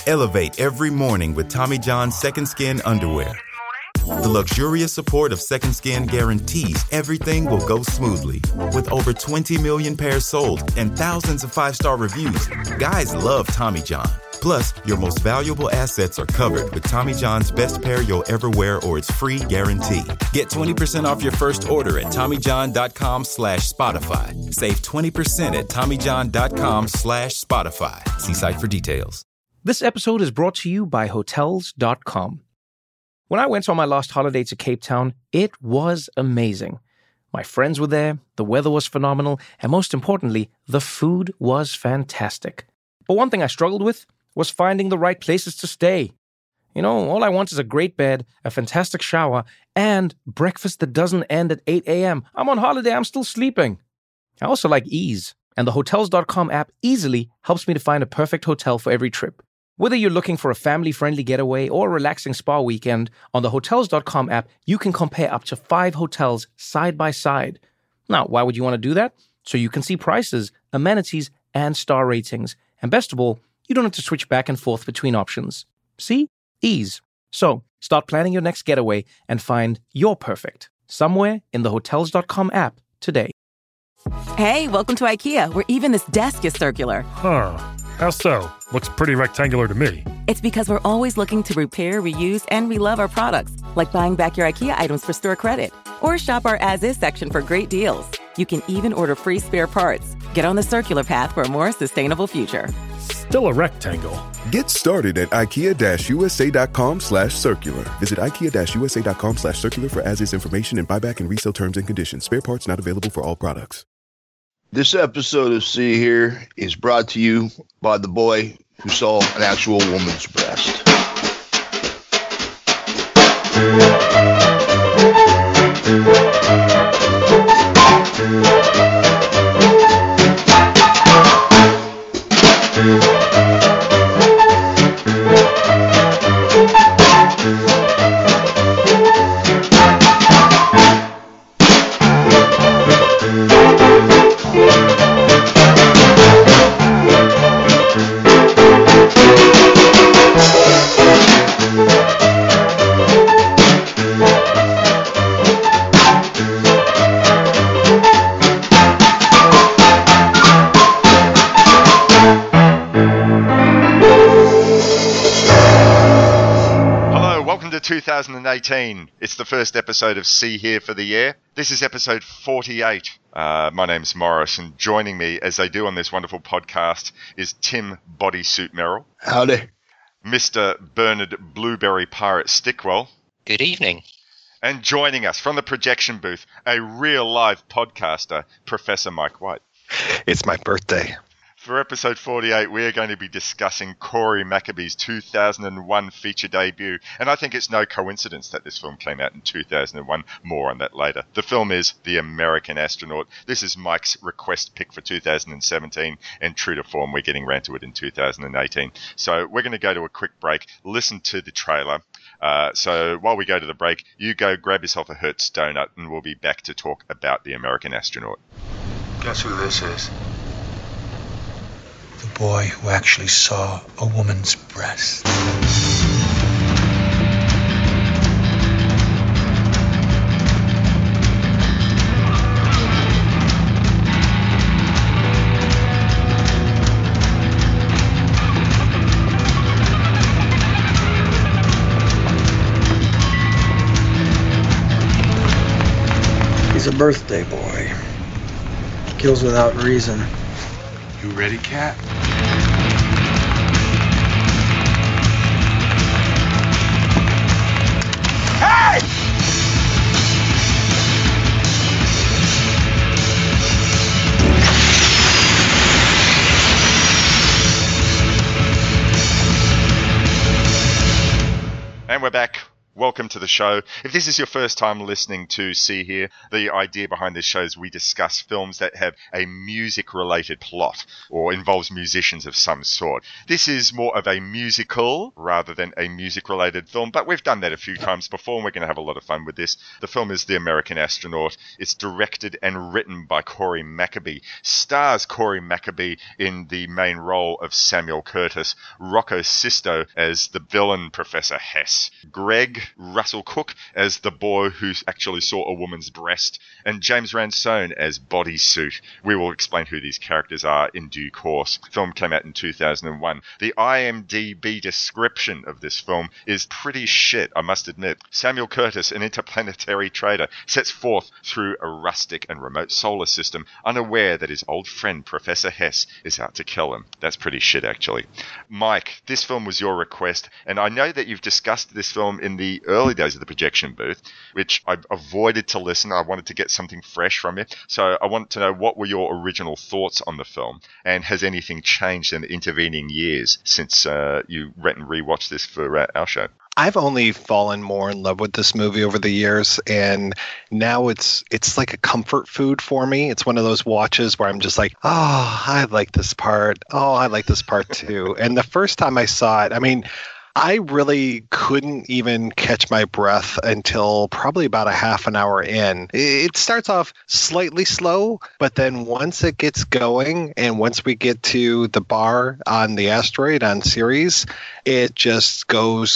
Elevate every morning with Tommy John's Second Skin underwear. The luxurious support of Second Skin guarantees everything will go smoothly. With over 20 million pairs sold and thousands of 5-star reviews, guys love Tommy John. Plus, your most valuable assets are covered with Tommy John's best pair you'll ever wear or its free guarantee. Get 20% off your first order at TommyJohn.com/Spotify. Save 20% at TommyJohn.com/Spotify. See site for details. This episode is brought to you by Hotels.com. When I went on my last holiday to Cape Town, it was amazing. My friends were there, the weather was phenomenal, and most importantly, the food was fantastic. But one thing I struggled with was finding the right places to stay. You know, all I want is a great bed, a fantastic shower, and breakfast that doesn't end at 8 a.m. I'm on holiday, I'm still sleeping. I also like ease, and the Hotels.com app easily helps me to find a perfect hotel for every trip. Whether you're looking for a family-friendly getaway or a relaxing spa weekend, on the Hotels.com app, you can compare up to 5 hotels side by side. Now, why would you want to do that? So you can see prices, amenities, and star ratings. And best of all, you don't have to switch back and forth between options. See? Ease. So, start planning your next getaway and find your perfect somewhere in the Hotels.com app today. Hey, welcome to IKEA, where even this desk is circular. Huh. How so? Looks pretty rectangular to me. It's because we're always looking to repair, reuse, and relove our products, like buying back your IKEA items for store credit. Or shop our as-is section for great deals. You can even order free spare parts. Get on the circular path for a more sustainable future. Still a rectangle. Get started at IKEA-USA.com/circular. Visit IKEA-USA.com/circular for as-is information and buyback and resale terms and conditions. Spare parts not available for all products. This episode of See Here is brought to you by the boy who saw an actual woman's breast. Welcome to 2018. It's the first episode of See Here for the year. This is episode 48. My name's Morris, and joining me, as they do on this wonderful podcast, is Tim Bodysuit Merrill. Howdy. Mr. Bernard Blueberry Pirate Stickwell. Good evening. And joining us from the projection booth, a real live podcaster, Professor Mike White. It's my birthday. For episode 48, we are going to be discussing Corey Maccabee's 2001 feature debut, and I think it's no coincidence that this film came out in 2001. More on that later. The film is The American Astronaut. This is Mike's request pick for 2017, and true to form, we're getting around to it in 2018. So we're going to go to a quick break, listen to the trailer. So while we go to the break, you go grab yourself a Hertz donut, and we'll be back to talk about The American Astronaut. Guess who this is? The boy who actually saw a woman's breast. He's a birthday boy. Kills without reason. You ready, Cat? Hey! And we're back. welcome to the show. If this is your first time listening to See Here, the idea behind this show is we discuss films that have a music-related plot or involves musicians of some sort. This is more of a musical rather than a music-related film, but we've done that a few times before, and we're going to have a lot of fun with this. The film is The American Astronaut. It's directed and written by Corey Maccabee. Stars Corey Maccabee in the main role of Samuel Curtis, Rocco Sisto as the villain Professor Hess, Greg Russell Cook as the boy who actually saw a woman's breast, and James Ransone as Bodysuit. We will explain who these characters are in due course. The film came out in 2001. The IMDb description of this film is pretty shit, I must admit. Samuel Curtis, an interplanetary trader, sets forth through a rustic and remote solar system, unaware that his old friend Professor Hess is out to kill him. That's pretty shit, actually. Mike, this film was your request, and I know that you've discussed this film in the early days of the projection booth, which I avoided to listen. I wanted to get something fresh from you. So I want to know, what were your original thoughts on the film, and has anything changed in the intervening years since you went and rewatched this for our show? I've only fallen more in love with this movie over the years, and now it's like a comfort food for me. It's one of those watches where I'm just like, oh, I like this part. Oh, I like this part too. And the first time I saw it, I mean, I really couldn't even catch my breath until probably about a half an hour in. It starts off slightly slow, but then once it gets going and once we get to the bar on the asteroid on Ceres, it just goes.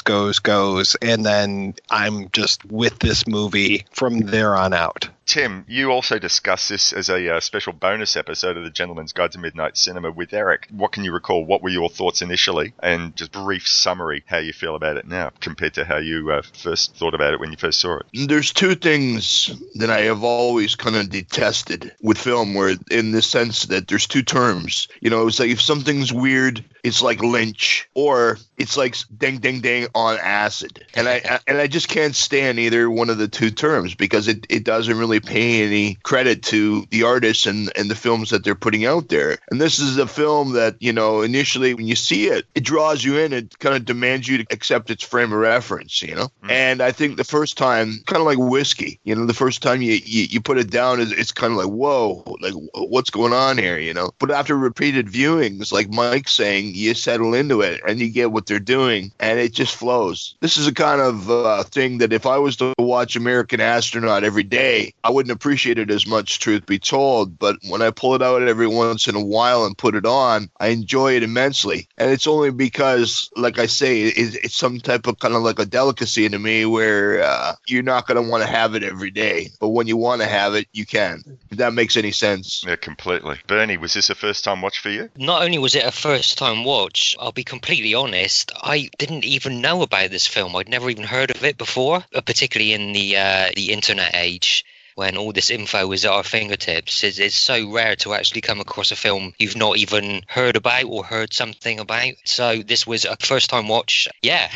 And then I'm just with this movie from there on out. Tim, you also discussed this as a special bonus episode of the Gentleman's Guide to Midnight Cinema with Eric. What can you recall? What were your thoughts initially? And just brief summary, how you feel about it now compared to how you first thought about it when you first saw it. There's two things that I have always kind of detested with film, where in the sense that there's two terms. You know, it's like if something's weird, it's like Lynch, or it's like ding, ding, ding on acid. And I just can't stand either one of the two terms, because it doesn't really pay any credit to the artists and the films that they're putting out there. And this is a film that, you know, initially when you see it, it draws you in. It kind of demands you to accept its frame of reference, you know? And I think the first time, kind of like whiskey, you know, the first time you put it down, it's kind of like, whoa, like what's going on here, you know? But after repeated viewings, like Mike's saying, you settle into it and you get what they're doing and it just flows. This is a kind of thing that if I was to watch American Astronaut every day, I wouldn't appreciate it as much, truth be told. But when I pull it out every once in a while and put it on, I enjoy it immensely. And it's only because, like I say, it's some type of kind of like a delicacy to me, where you're not going to want to have it every day. But when you want to have it, you can. If that makes any sense. Yeah, completely. Bernie, was this a first-time watch for you? Not only was it a first-time watch, I'll be completely honest, I didn't even know about this film. I'd never even heard of it before, particularly in the internet age, when all this info is at our fingertips. It's so rare to actually come across a film you've not even heard about or heard something about. So this was a first-time watch. Yeah.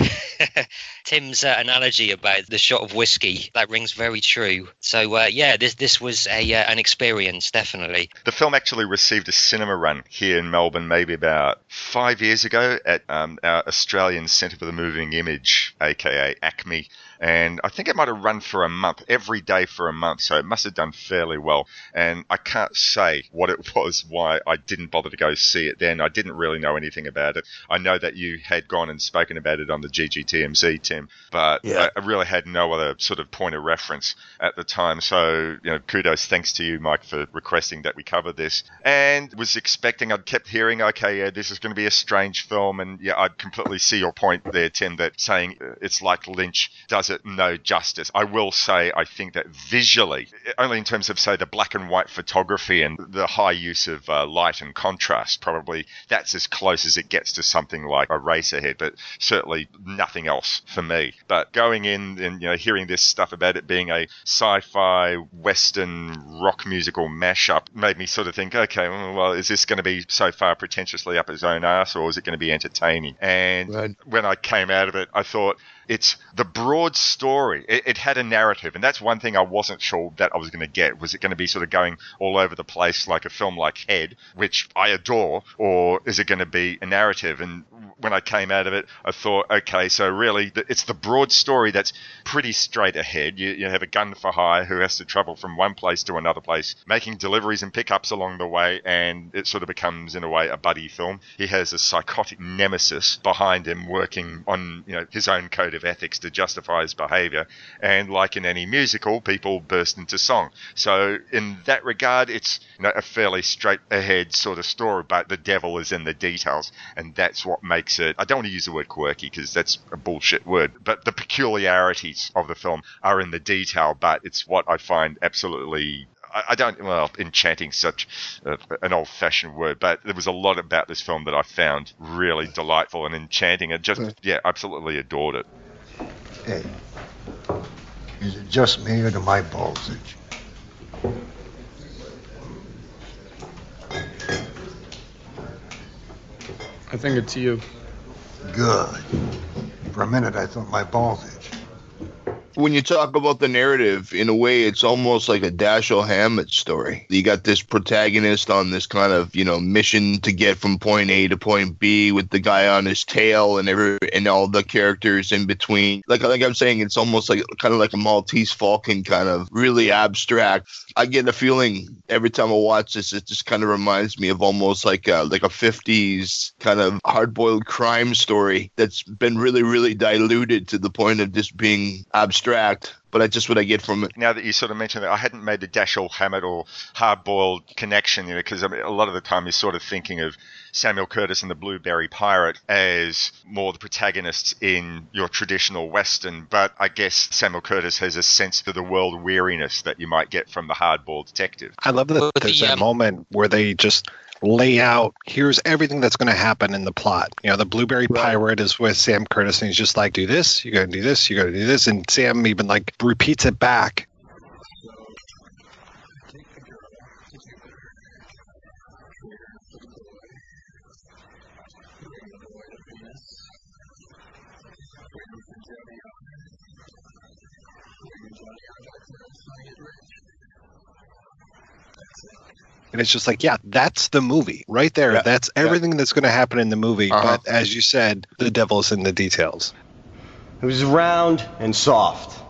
Tim's analogy about the shot of whiskey, that rings very true. So, this was an experience, definitely. The film actually received a cinema run here in Melbourne maybe about 5 years ago at our Australian Centre for the Moving Image, aka ACME. And I think it might have run for a month, every day for a month, so it must have done fairly well. And I can't say what it was, why I didn't bother to go see it then. I didn't really know anything about it. I know that you had gone and spoken about it on the GGTMZ, Tim, but yeah. I really had no other sort of point of reference at the time. So, you know, kudos, thanks to you, Mike, for requesting that we cover this. And was expecting, I'd kept hearing, okay, yeah, this is going to be a strange film. And yeah, I'd completely see your point there, Tim, that saying it's like Lynch does it no justice. I will say I think that visually, only in terms of, say, the black and white photography and the high use of light and contrast, probably that's as close as it gets to something like Eraserhead, but certainly nothing else for me. But going in and, you know, hearing this stuff about it being a sci-fi western rock musical mashup made me sort of think, okay, well, is this going to be so far pretentiously up its own arse, or is it going to be entertaining? And when I came out of it, I thought, it's the broad story. It had a narrative, and that's one thing I wasn't sure that I was going to get. Was it going to be sort of going all over the place like a film like Head, which I adore, or is it going to be a narrative? And when I came out of it, I thought, okay, so really it's the broad story that's pretty straight ahead. You have a gun for hire who has to travel from one place to another place, making deliveries and pickups along the way, and it sort of becomes, in a way, a buddy film. He has a psychotic nemesis behind him working on, his own code of ethics to justify his behavior. And like in any musical, people burst into song. So in that regard, it's a fairly straight ahead sort of story, but the devil is in the details, and that's what makes it, I don't want to use the word quirky because that's a bullshit word, but the peculiarities of the film are in the detail, but it's what I find absolutely, enchanting, such an old-fashioned word, but there was a lot about this film that I found really delightful and enchanting, and just, absolutely adored it. Hey, is it just me or do my balls itch? I think it's you. Good. For a minute, I thought my balls itched. When you talk about the narrative, in a way, it's almost like a Dashiell Hammett story. You got this protagonist on this kind of, mission to get from point A to point B with the guy on his tail and all the characters in between. Like I'm saying, it's almost like kind of like a Maltese Falcon, kind of really abstract. I get a feeling every time I watch this, it just kind of reminds me of almost like a 50s kind of hard-boiled crime story that's been really, really diluted to the point of just being abstract. But that's just what I get from it. Now that you sort of mentioned that, I hadn't made the Dashiell Hammett or hard-boiled connection, because a lot of the time you're sort of thinking of Samuel Curtis and the Blueberry Pirate as more the protagonists in your traditional Western, but I guess Samuel Curtis has a sense of the world weariness that you might get from the hard-boiled detective. I love that there's that moment where they just lay out, here's everything that's going to happen in the plot. The Blueberry Pirate is with Sam Curtis, and he's just like, do this, you got to do this, you got to do this, and Sam even like repeats it back. And it's just like, that's the movie right there. Yeah, that's everything that's going to happen in the movie. Uh-huh. But as you said, the devil's in the details. It was round and soft.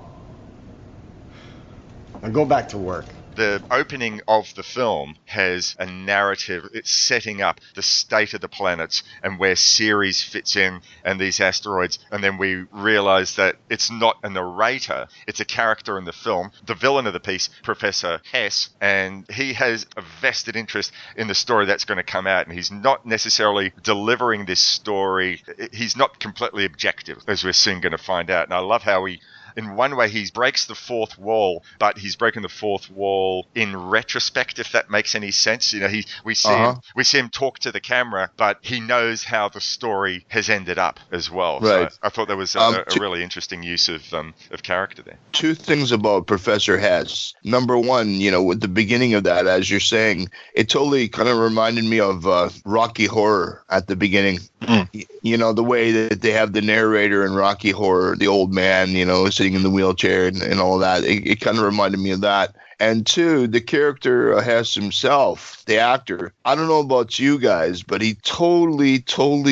Now go back to work. The opening of the film has a narrative. It's setting up the state of the planets and where Ceres fits in and these asteroids. And then we realize that it's not a narrator. It's a character in the film, the villain of the piece, Professor Hess. And he has a vested interest in the story that's going to come out. And he's not necessarily delivering this story. He's not completely objective, as we're soon going to find out. And I love how in one way, he breaks the fourth wall, but he's broken the fourth wall in retrospect, if that makes any sense. We see him talk to the camera, but he knows how the story has ended up as well. Right. So I thought there was a really interesting use of character there. Two things about Professor Hess. Number one, with the beginning of that, as you're saying, it totally kind of reminded me of Rocky Horror at the beginning. The way that they have the narrator in Rocky Horror, the old man, sitting in the wheelchair and all of that. It kind of reminded me of that. And two, the character Hess himself, the actor, I don't know about you guys, but he totally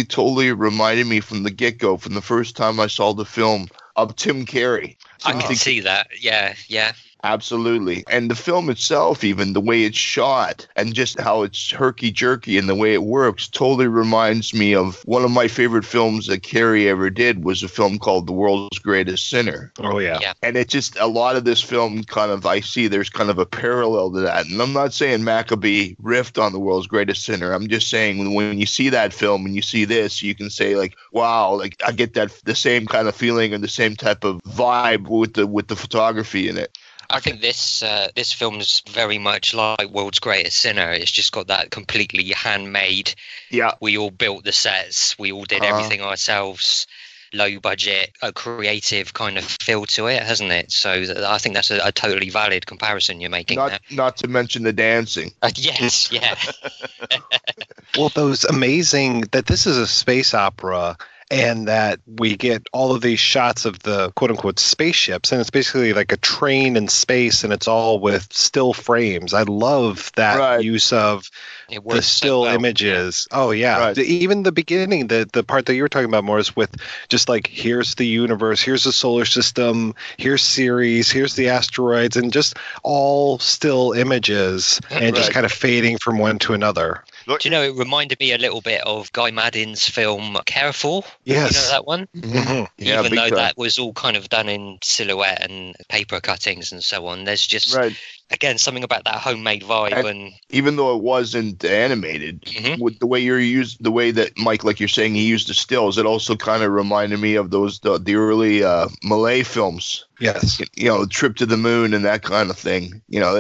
reminded me from the get-go, from the first time I saw the film, of Tim Carey. I can see that. Yeah. Absolutely. And the film itself, even the way it's shot and just how it's herky-jerky and the way it works totally reminds me of one of my favorite films that Carey ever did was a film called The World's Greatest Sinner. Oh, yeah. And it just, a lot of this film I see there's kind of a parallel to that. And I'm not saying Maccabee riffed on The World's Greatest Sinner. I'm just saying when you see that film and you see this, you can say like, wow, like I get the same kind of feeling and the same type of vibe with the photography in it. I think this film's very much like World's Greatest Sinner. It's just got that completely handmade. Yeah. We all built the sets. We all did everything ourselves. Low budget, a creative kind of feel to it, hasn't it? So I think that's a totally valid comparison you're making there. Not to mention the dancing. Yes, yeah. Well, those amazing that this is a space opera. and that we get all of these shots of the quote-unquote spaceships, and it's basically like a train in space, and it's all with still frames. I love that use of the still images. Oh, yeah. Even the beginning, the part that you were talking about, Morris, with just like, here's the universe, here's the solar system, here's Ceres, here's the asteroids, and just all still images and just kind of fading from one to another. Look, do you know, it reminded me a little bit of Guy Maddin's film Careful. Yes. You know that one? Mm-hmm. Yeah, even though time. That was all kind of done in silhouette and paper cuttings and so on. There's just, again, something about that homemade vibe. And even though it wasn't animated, with the way the way that Mike, like you're saying, he used the stills, it also kind of reminded me of those the early Malay films. Yes, you know, Trip to the Moon and that kind of thing. You know,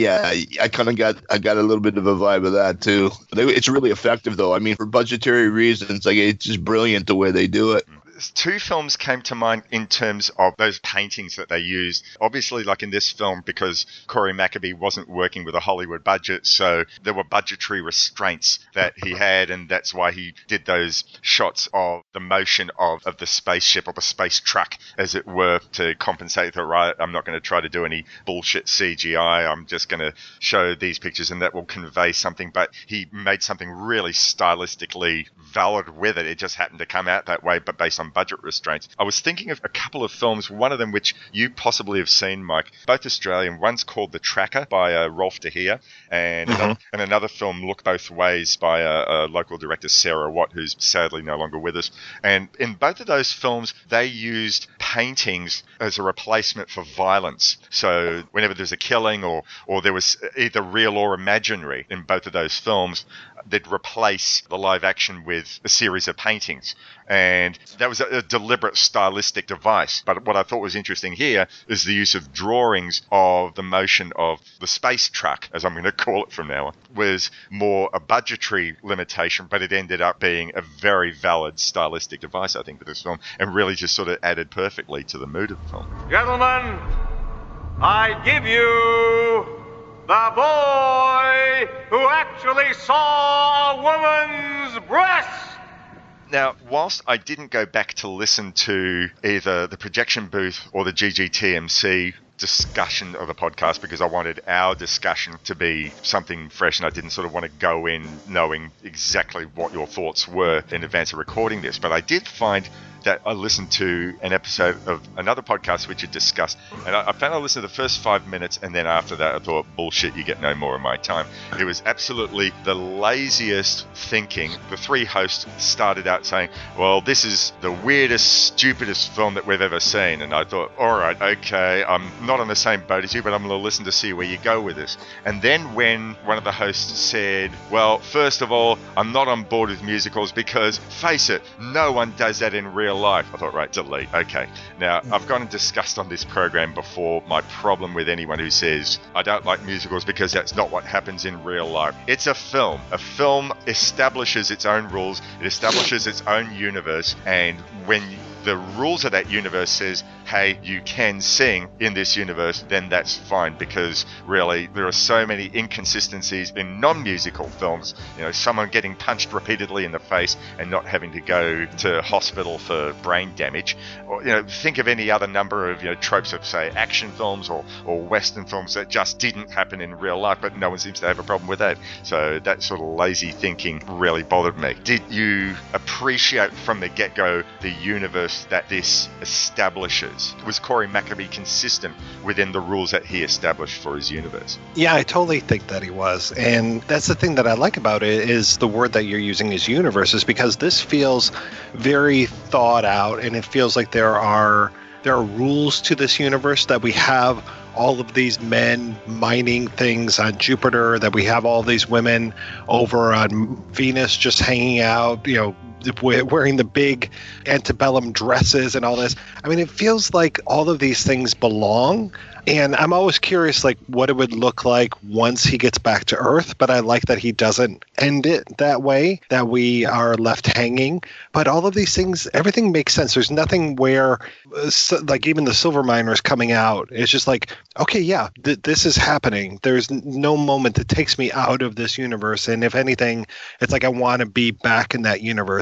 I kind of got a little bit of a vibe of that too. It's really effective though. I mean, for budgetary reasons, like it's just brilliant the way they do it. Two films came to mind in terms of those paintings that they used. Obviously, like in this film, because Corey Maccabee wasn't working with a Hollywood budget, so there were budgetary restraints that he had, and that's why he did those shots of the motion of the spaceship or the space truck, as it were, to compensate the right. I'm not going to try to do any bullshit CGI. I'm just going to show these pictures, and that will convey something. But he made something really stylistically valid with it. It just happened to come out that way, but based on budget restraints. I was thinking of a couple of films, one of them which you possibly have seen, Mike, both Australian. One's called The Tracker by Rolf de Heer, and another film, Look Both Ways, by a local director, Sarah Watt, who's sadly no longer with us. And in both of those films, they used paintings as a replacement for violence. So whenever there's a killing or there was either real or imaginary in both of those films, they'd replace the live action with a series of paintings. And that was a deliberate stylistic device. But what I thought was interesting here is the use of drawings of the motion of the space truck, as I'm going to call it from now on, was more a budgetary limitation, but it ended up being a very valid stylistic device, I think, for this film, and really just sort of added perfectly to the mood of the film. Gentlemen, I give you the boy who actually saw a woman's breast. Now, whilst I didn't go back to listen to either the Projection Booth or the GGTMC discussion of the podcast because I wanted our discussion to be something fresh and I didn't sort of want to go in knowing exactly what your thoughts were in advance of recording this, but I did find that I listened to an episode of another podcast which had discussed, and I found I listened to the first 5 minutes, and then after that I thought, bullshit, you get no more of my time. It was absolutely the laziest thinking. The three hosts started out saying, well, this is the weirdest, stupidest film that we've ever seen, and I thought, all right, okay, I'm not on the same boat as you, but I'm going to listen to see where you go with this. And then when one of the hosts said, well, first of all, I'm not on board with musicals because, face it, no one does that in real life. I thought, right, delete. Okay. Now, I've gone and discussed on this program before my problem with anyone who says, I don't like musicals because that's not what happens in real life. It's a film. A film establishes its own rules. It establishes its own universe. And when the rules of that universe says, hey, you can sing in this universe, then that's fine, because really there are so many inconsistencies in non-musical films. You know, someone getting punched repeatedly in the face and not having to go to hospital for brain damage. Or, you know, think of any other number of, you know, tropes of, say, action films or Western films that just didn't happen in real life, but no one seems to have a problem with that. So that sort of lazy thinking really bothered me. Did you appreciate from the get-go the universe that this establishes? Was Corey Maccabee consistent within the rules that he established for his universe? Yeah, I totally think that he was. And that's the thing that I like about it is the word that you're using is universe, is because this feels very thought out, and it feels like there are rules to this universe, that we have all of these men mining things on Jupiter, that we have all these women over on Venus just hanging out, you know, wearing the big antebellum dresses and all this. I mean, it feels like all of these things belong. And I'm always curious, like, what it would look like once he gets back to Earth. But I like that he doesn't end it that way, that we are left hanging. But all of these things, everything makes sense. There's nothing where, like, even the silver miners coming out, it's just like, okay, yeah, this is happening. There's no moment that takes me out of this universe. And if anything, it's like I want to be back in that universe.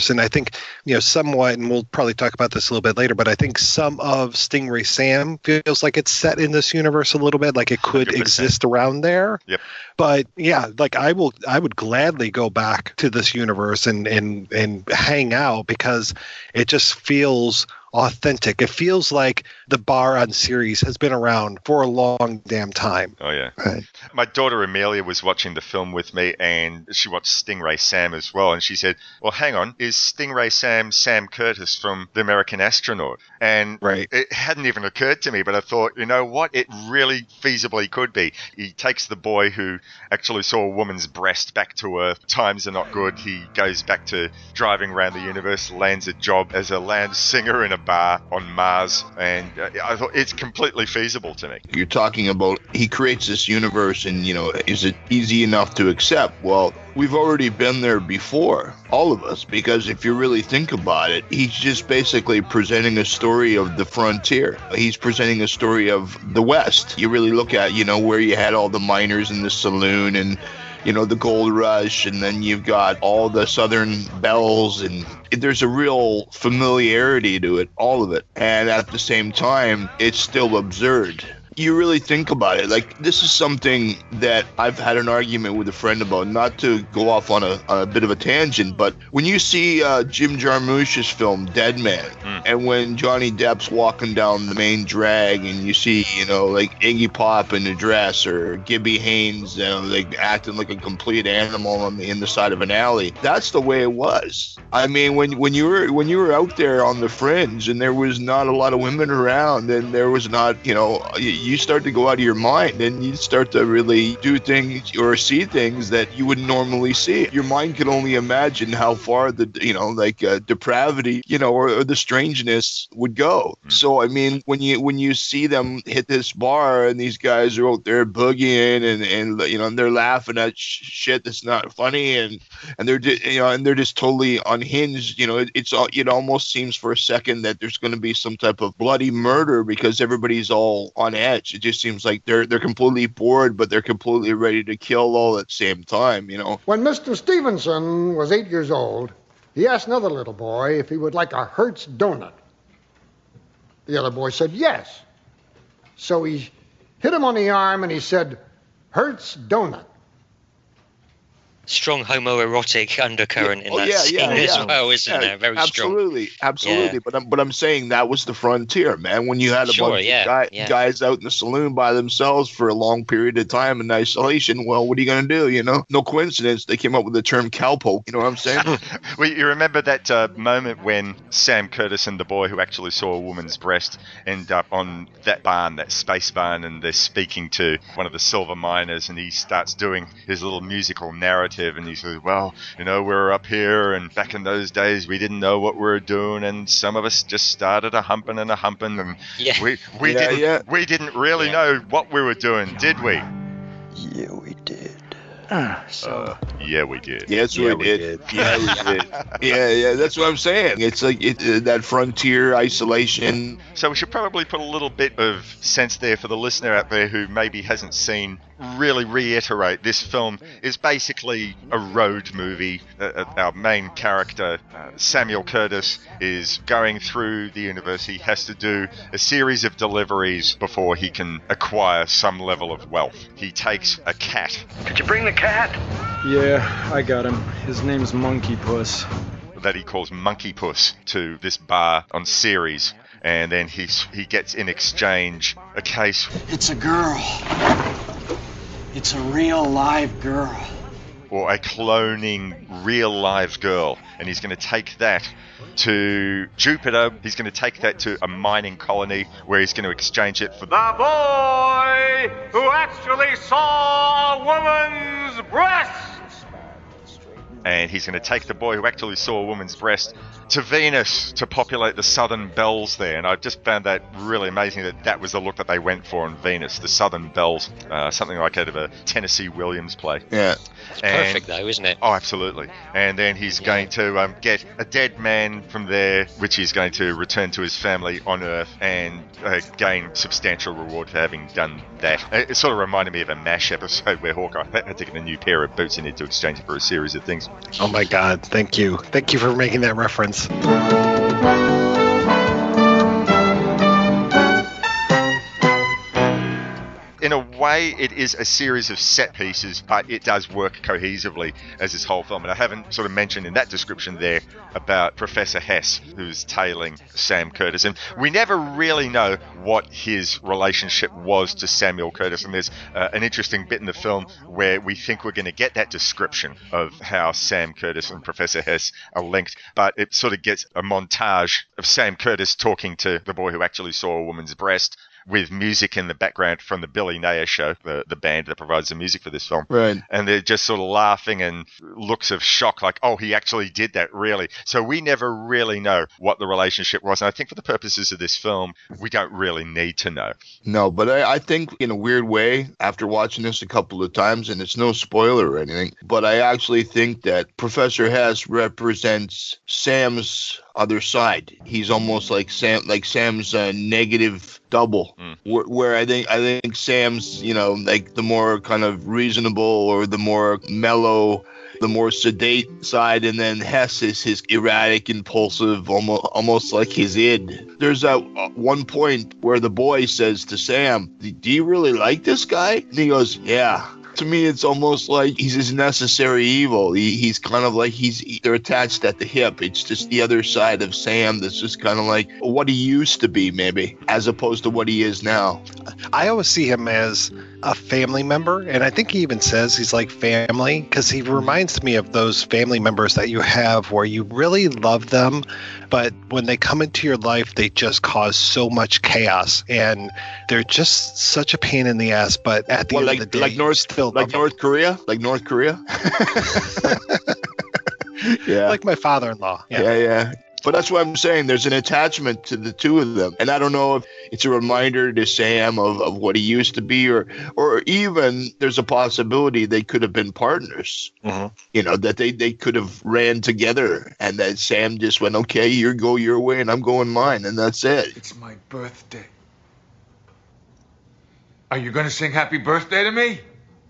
universe. And I think, somewhat, and we'll probably talk about this a little bit later, but I think some of Stingray Sam feels like it's set in this universe a little bit, like it could 100%. Exist around there. Yep. But yeah, like I would gladly go back to this universe and hang out, because it just feels authentic. It feels like the bar on series has been around for a long damn time. Oh yeah. Right. My daughter Amelia was watching the film with me, and she watched Stingray Sam as well, and she said, well, hang on, is Stingray Sam Curtis from The American Astronaut? And right. It hadn't even occurred to me, but I thought, you know what, it really feasibly could be. He takes the boy who actually saw a woman's breast back to Earth. Times are not good. He goes back to driving around the universe, lands a job as a lounge singer in a bar on Mars, and I thought it's completely feasible to me. You're talking about he creates this universe, and is it easy enough to accept? Well, we've already been there before, all of us, because if you really think about it, he's just basically presenting a story of the frontier. He's presenting a story of the West. You really look at, where you had all the miners in the saloon and the gold rush, and then you've got all the Southern belles, and there's a real familiarity to it, all of it. And at the same time, it's still absurd. You really think about it, like this is something that I've had an argument with a friend about, not to go off on a bit of a tangent, but when you see Jim Jarmusch's film Dead Man, and when Johnny Depp's walking down the main drag, and you see, like Iggy Pop in a dress, or Gibby Haynes, like acting like a complete animal in the side of an alley, that's the way it was. I mean, when you were out there on the fringe, and there was not a lot of women around, and there was not, you start to go out of your mind, and you start to really do things or see things that you wouldn't normally see. Your mind can only imagine how far the, depravity, or the strangeness would go. So, I mean, when you see them hit this bar, and these guys are out there boogieing, and they're laughing at shit that's not funny, and they're just totally unhinged. It almost seems for a second that there's going to be some type of bloody murder, because everybody's all on edge. It just seems like they're completely bored, but they're completely ready to kill all at the same time, When Mr. Stevenson was 8 years old, he asked another little boy if he would like a Hertz donut. The other boy said yes. So he hit him on the arm, and he said, Hertz donut. Strong homoerotic undercurrent in that scene as well, isn't there? Very absolutely, strong. Absolutely. Yeah. But I'm saying that was the frontier, man. When you had a bunch of guys out in the saloon by themselves for a long period of time in isolation, well, what are you going to do? No coincidence they came up with the term cowpoke. You know what I'm saying? Well, you remember that moment when Sam Curtis and the boy who actually saw a woman's breast end up on that barn, that space barn, and they're speaking to one of the silver miners, and he starts doing his little musical narrative. And he says, well, we're up here, and back in those days we didn't know what we were doing, and some of us just started a humping, and we didn't really know what we were doing, did we? Yeah, we did. Yeah, we did. Yes, we did. Yeah, we did. Yeah, that's what I'm saying. It's like that frontier isolation. So we should probably put a little bit of sense there for the listener out there who maybe hasn't seen. Really reiterate, this film is basically a road movie. Our main character, Samuel Curtis, is going through the universe. He has to do a series of deliveries before he can acquire some level of wealth. He takes a cat. Did you bring the cat? Yeah, I got him. His name's Monkey Puss. That he calls Monkey Puss to this bar on Ceres. And then he gets in exchange a case. It's a girl. It's a real live girl. Or a cloning real live girl. And he's going to take that to Jupiter. He's going to take that to a mining colony where he's going to exchange it for the boy who actually saw a woman's breast. And he's going to take the boy who actually saw a woman's breast to Venus to populate the Southern Belles there. And I just found that really amazing that was the look that they went for on Venus, the Southern Belles, something like out of a Tennessee Williams play. Yeah. It's perfect though, isn't it? Oh, absolutely. And then he's going to get a dead man from there, which he's going to return to his family on Earth and gain substantial reward for having done that. It sort of reminded me of a MASH episode where Hawkeye had taken a new pair of boots and had to exchange it for a series of things. Oh my God! Thank you for making that reference. In a way, it is a series of set pieces, but it does work cohesively as this whole film. And I haven't sort of mentioned in that description there about Professor Hess, who's tailing Sam Curtis. And we never really know what his relationship was to Samuel Curtis. And there's an interesting bit in the film where we think we're going to get that description of how Sam Curtis and Professor Hess are linked. But it sort of gets a montage of Sam Curtis talking to the boy who actually saw a woman's breast, with music in the background from the Billy Nair show, the band that provides the music for this film. Right. And they're just sort of laughing and looks of shock, like, oh, he actually did that, really? So we never really know what the relationship was. And I think for the purposes of this film, we don't really need to know. No, but I think in a weird way, after watching this a couple of times, and it's no spoiler or anything, but I actually think that Professor Hess represents Sam's other side. He's almost like Sam's negative double, where I think Sam's, like the more kind of reasonable or the more mellow, the more sedate side, and then Hess is his erratic, impulsive, almost like his id. There's that one point where the boy says to Sam, "Do you really like this guy?" And he goes, "Yeah." To me, it's almost like he's his necessary evil. He's kind of like they're attached at the hip. It's just the other side of Sam that's just kind of like what he used to be, maybe, as opposed to what he is now. I always see him as a family member, and I think he even says he's like family, because he reminds me of those family members that you have where you really love them, but when they come into your life, they just cause so much chaos, and they're just such a pain in the ass. But at the end of the day, North Korea? Yeah. Like my father-in-law. Yeah. But that's what I'm saying. There's an attachment to the two of them. And I don't know if it's a reminder to Sam of what he used to be, or even there's a possibility they could have been partners. Mm-hmm. That they could have ran together, and that Sam just went, okay, you go your way and I'm going mine, and that's it. It's my birthday. Are you going to sing happy birthday to me?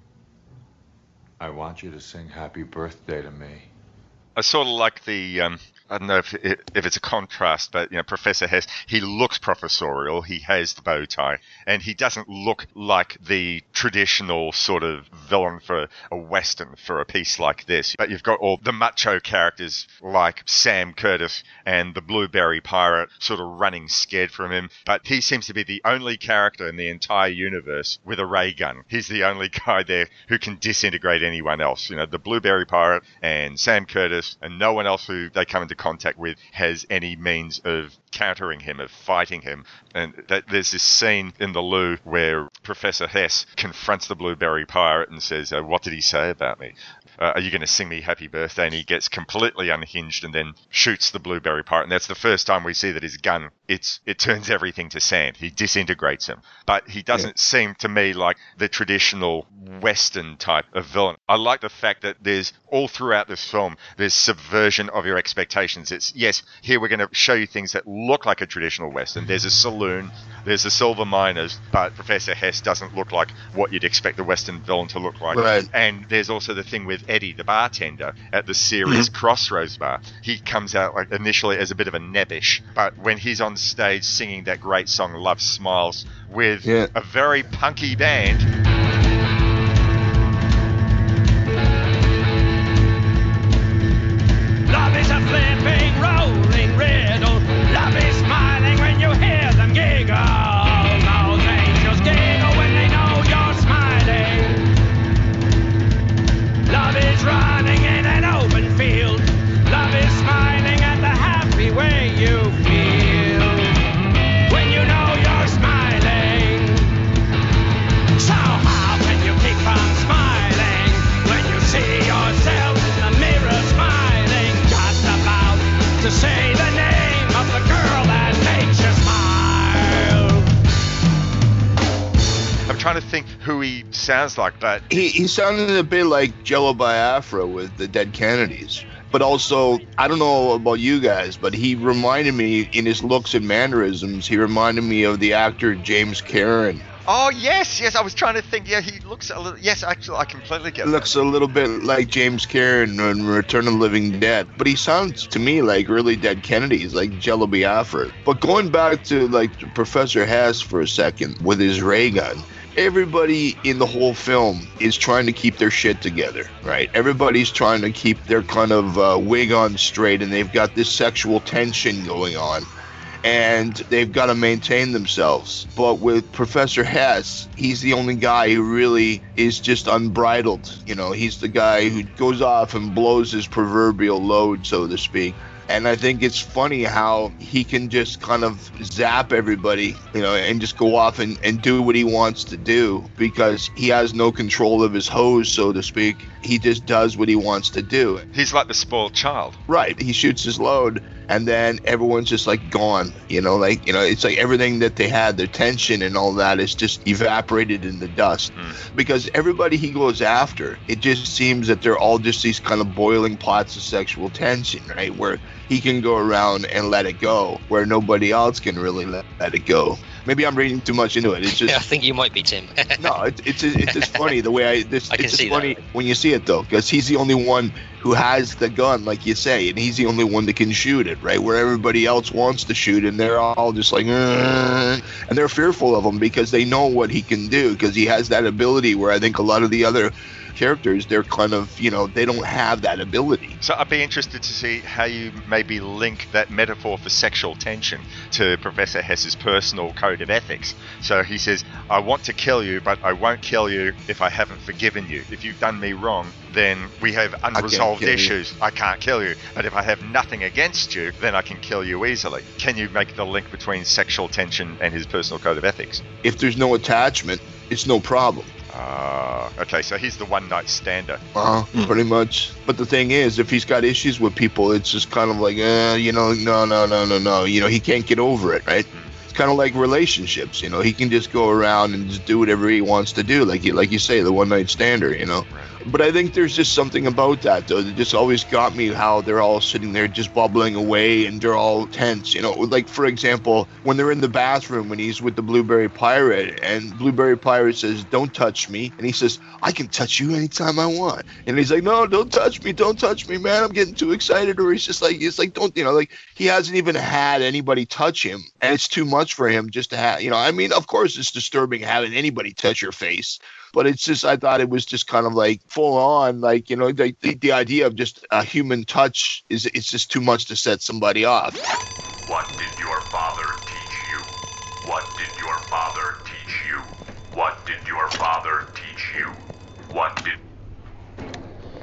I want you to sing happy birthday to me. I sort of like the, I don't know if it's a contrast, but, Professor Hess, he looks professorial, he has the bow tie, and he doesn't look like the traditional sort of villain for a Western for a piece like this. But you've got all the macho characters like Sam Curtis and the Blueberry Pirate sort of running scared from him, but he seems to be the only character in the entire universe with a ray gun. He's the only guy there who can disintegrate anyone else. The Blueberry Pirate and Sam Curtis, and no one else who they come into contact with has any means of countering him, of fighting him. And there's this scene in the loo where Professor Hess confronts the Blueberry Pirate and says, what did he say about me? Are you going to sing me happy birthday? And he gets completely unhinged and then shoots the Blueberry Pirate. And that's the first time we see that his gun, it turns everything to sand. He disintegrates him. But he doesn't seem to me like the traditional Western type of villain. I like the fact that there's, all throughout this film, there's subversion of your expectations. It's, yes, here we're going to show you things that look like a traditional Western. There's a saloon, there's the silver miners, but Professor Hess doesn't look like what you'd expect the Western villain to look like. Right. And there's also the thing with Eddie, the bartender, at the Ceres Crossroads bar. He comes out like initially as a bit of a nebbish, but when he's on stage singing that great song Love Smiles with a very punky band, love is a flipping, rolling riddle. Love is smiling when you hear them giggle. Those angels giggle when they know you're smiling. Love is running in an open field. Love is smiling at the happy way you feel when you know you're smiling. So how can you keep from smiling when you see yourself in the mirror smiling? Just about to say the name of the girl that makes you smile. I'm trying to think who he sounds like, but he sounded a bit like Jello Biafra with the Dead Kennedys. But also, I don't know about you guys, but he reminded me, in his looks and mannerisms, he reminded me of the actor James Karen Oh, yes. I was trying to think. Yeah, he looks a little... Yes, actually, I completely get He looks a little bit like James Cairn in Return of the Living Dead. But he sounds to me like really Dead Kennedy. He's like Jello Biafra. But going back to like Professor Hess for a second with his ray gun, everybody in the whole film is trying to keep their shit together, right? Everybody's trying to keep their kind of wig on straight, and they've got this sexual tension going on, and they've got to maintain themselves. But with Professor Hess, he's the only guy who really is just unbridled. You know, he's the guy who goes off and blows his proverbial load, so to speak. And I think it's funny how he can just kind of zap everybody, you know, and just go off and do what he wants to do because he has no control of his hose, so to speak. He just does what he wants to do. He's like the spoiled child. Right. He shoots his load and then everyone's just like gone, you know, it's like everything that they had, their tension and all that is just evaporated in the dust. Because everybody he goes after, it just seems that they're all just these kind of boiling pots of sexual tension, right? Where he can go around and let it go, where nobody else can really let it go. Maybe I'm reading too much into it. It's just, I think you might be, Tim. No, it's just funny the way it's just funny that. when you see it though, because he's the only one who has the gun, like you say, and he's the only one that can shoot it, right? Where everybody else wants to shoot, and they're all just like, and they're fearful of him because they know what he can do, because he has that ability. Where I think a lot of the other characters, they're kind of, you know, they don't have that ability. So I'd be interested to see how you maybe link that metaphor for sexual tension to Professor Hess's personal code of ethics. So he says, I want to kill you, but I won't kill you if I haven't forgiven you. If you've done me wrong, then we have unresolved issues. I can't kill you. But if I have nothing against you, then I can kill you easily. Can you make the link between sexual tension and his personal code of ethics? If there's no attachment, it's no problem. Okay, so he's the one-night stander. Pretty much. But the thing is, if he's got issues with people, it's just kind of like, you know, no. You know, he can't get over it, right? It's kind of like relationships, you know. He can just go around and just do whatever he wants to do, like you say, the one-night stander, you know. Right. But I think there's just something about that, though, that just always got me, how they're all sitting there just bubbling away and they're all tense, you know. Like, for example, when they're in the bathroom when he's with the Blueberry Pirate, and Blueberry Pirate says, don't touch me. And he says, I can touch you anytime I want. And he's like, no, don't touch me, man. I'm getting too excited. Or he's like, don't, you know, like, he hasn't even had anybody touch him. And it's too much for him just to have, you know, I mean, of course it's disturbing having anybody touch your face. But it's just, I thought it was just kind of like full on, like, you know, the idea of just a human touch it's just too much to set somebody off. What did your father teach you? What did your father teach you? What did your father teach you? What did...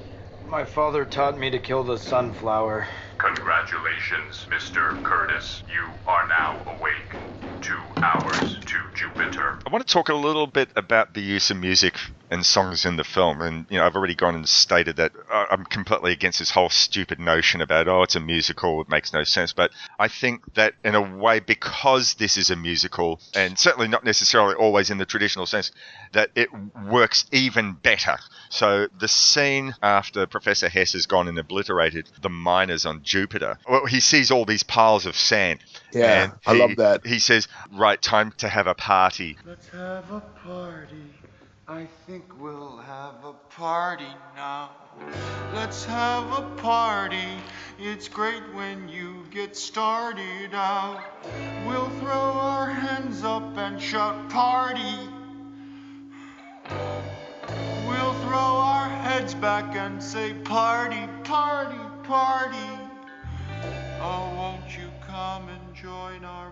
My father taught me to kill the sunflower. Congratulations, Mr. Curtis. You are now awake. 2 hours to Jupiter. I want to talk a little bit about the use of music and songs in the film. And, you know, I've already gone and stated that I'm completely against this whole stupid notion about, it's a musical, it makes no sense. But I think that in a way, because this is a musical, and certainly not necessarily always in the traditional sense, that it works even better. So the scene after Professor Hess has gone and obliterated the miners on Jupiter, well, he sees all these piles of sand. Yeah, and I love that. He says, right, time to have a party. Let's have a party. I think we'll have a party now. Let's have a party. It's great when you get started out. We'll throw our hands up and shout party. We'll throw our heads back and say party, party, party. Oh, won't you come and join our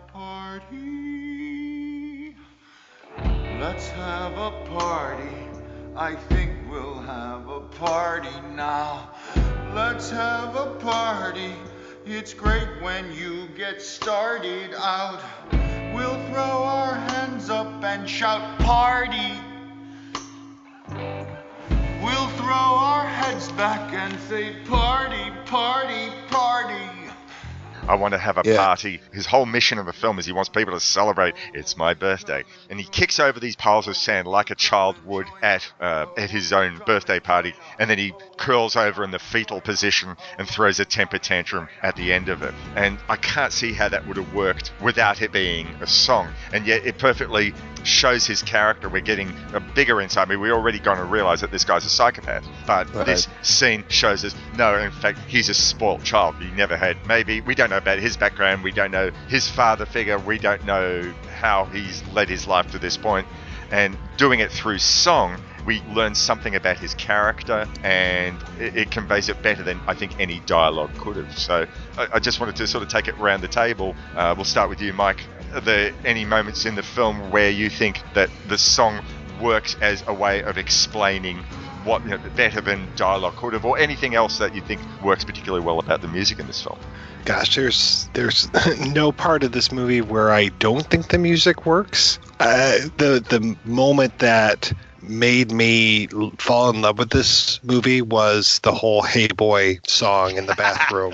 party? Let's have a party. I think we'll have a party now. Let's have a party. It's great when you get started out. We'll throw our hands up and shout party. We'll throw our heads back and say party, party, party. I want to have a party. His whole mission of the film is he wants people to celebrate, it's my birthday. And he kicks over these piles of sand like a child would at his own birthday party, and then he curls over in the fetal position and throws a temper tantrum at the end of it. And I can't see how that would have worked without it being a song. And yet it perfectly shows his character. We're getting a bigger insight. I mean, we're already going to realize that this guy's a psychopath. But this scene shows us, no, in fact, he's a spoilt child. He never had, maybe, we don't know about his background. We don't know his father figure. We don't know how he's led his life to this point. And doing it through song, we learn something about his character, and it conveys it better than I think any dialogue could have. So I just wanted to sort of take it around the table. We'll start with you, Mike. Are there any moments in the film where you think that the song works as a way of explaining what, you know, better than dialogue could have, or anything else that you think works particularly well about the music in this film? Gosh, there's no part of this movie where I don't think the music works. The moment that made me fall in love with this movie was the whole "Hey Boy" song in the bathroom.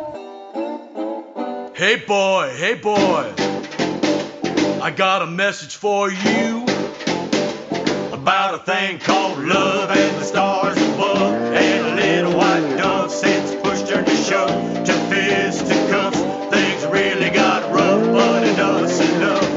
Hey boy, I got a message for you about a thing called love and the stars above, and a little white dove since pushed her to shove to fisticuffs. Things really got rough, but it does enough.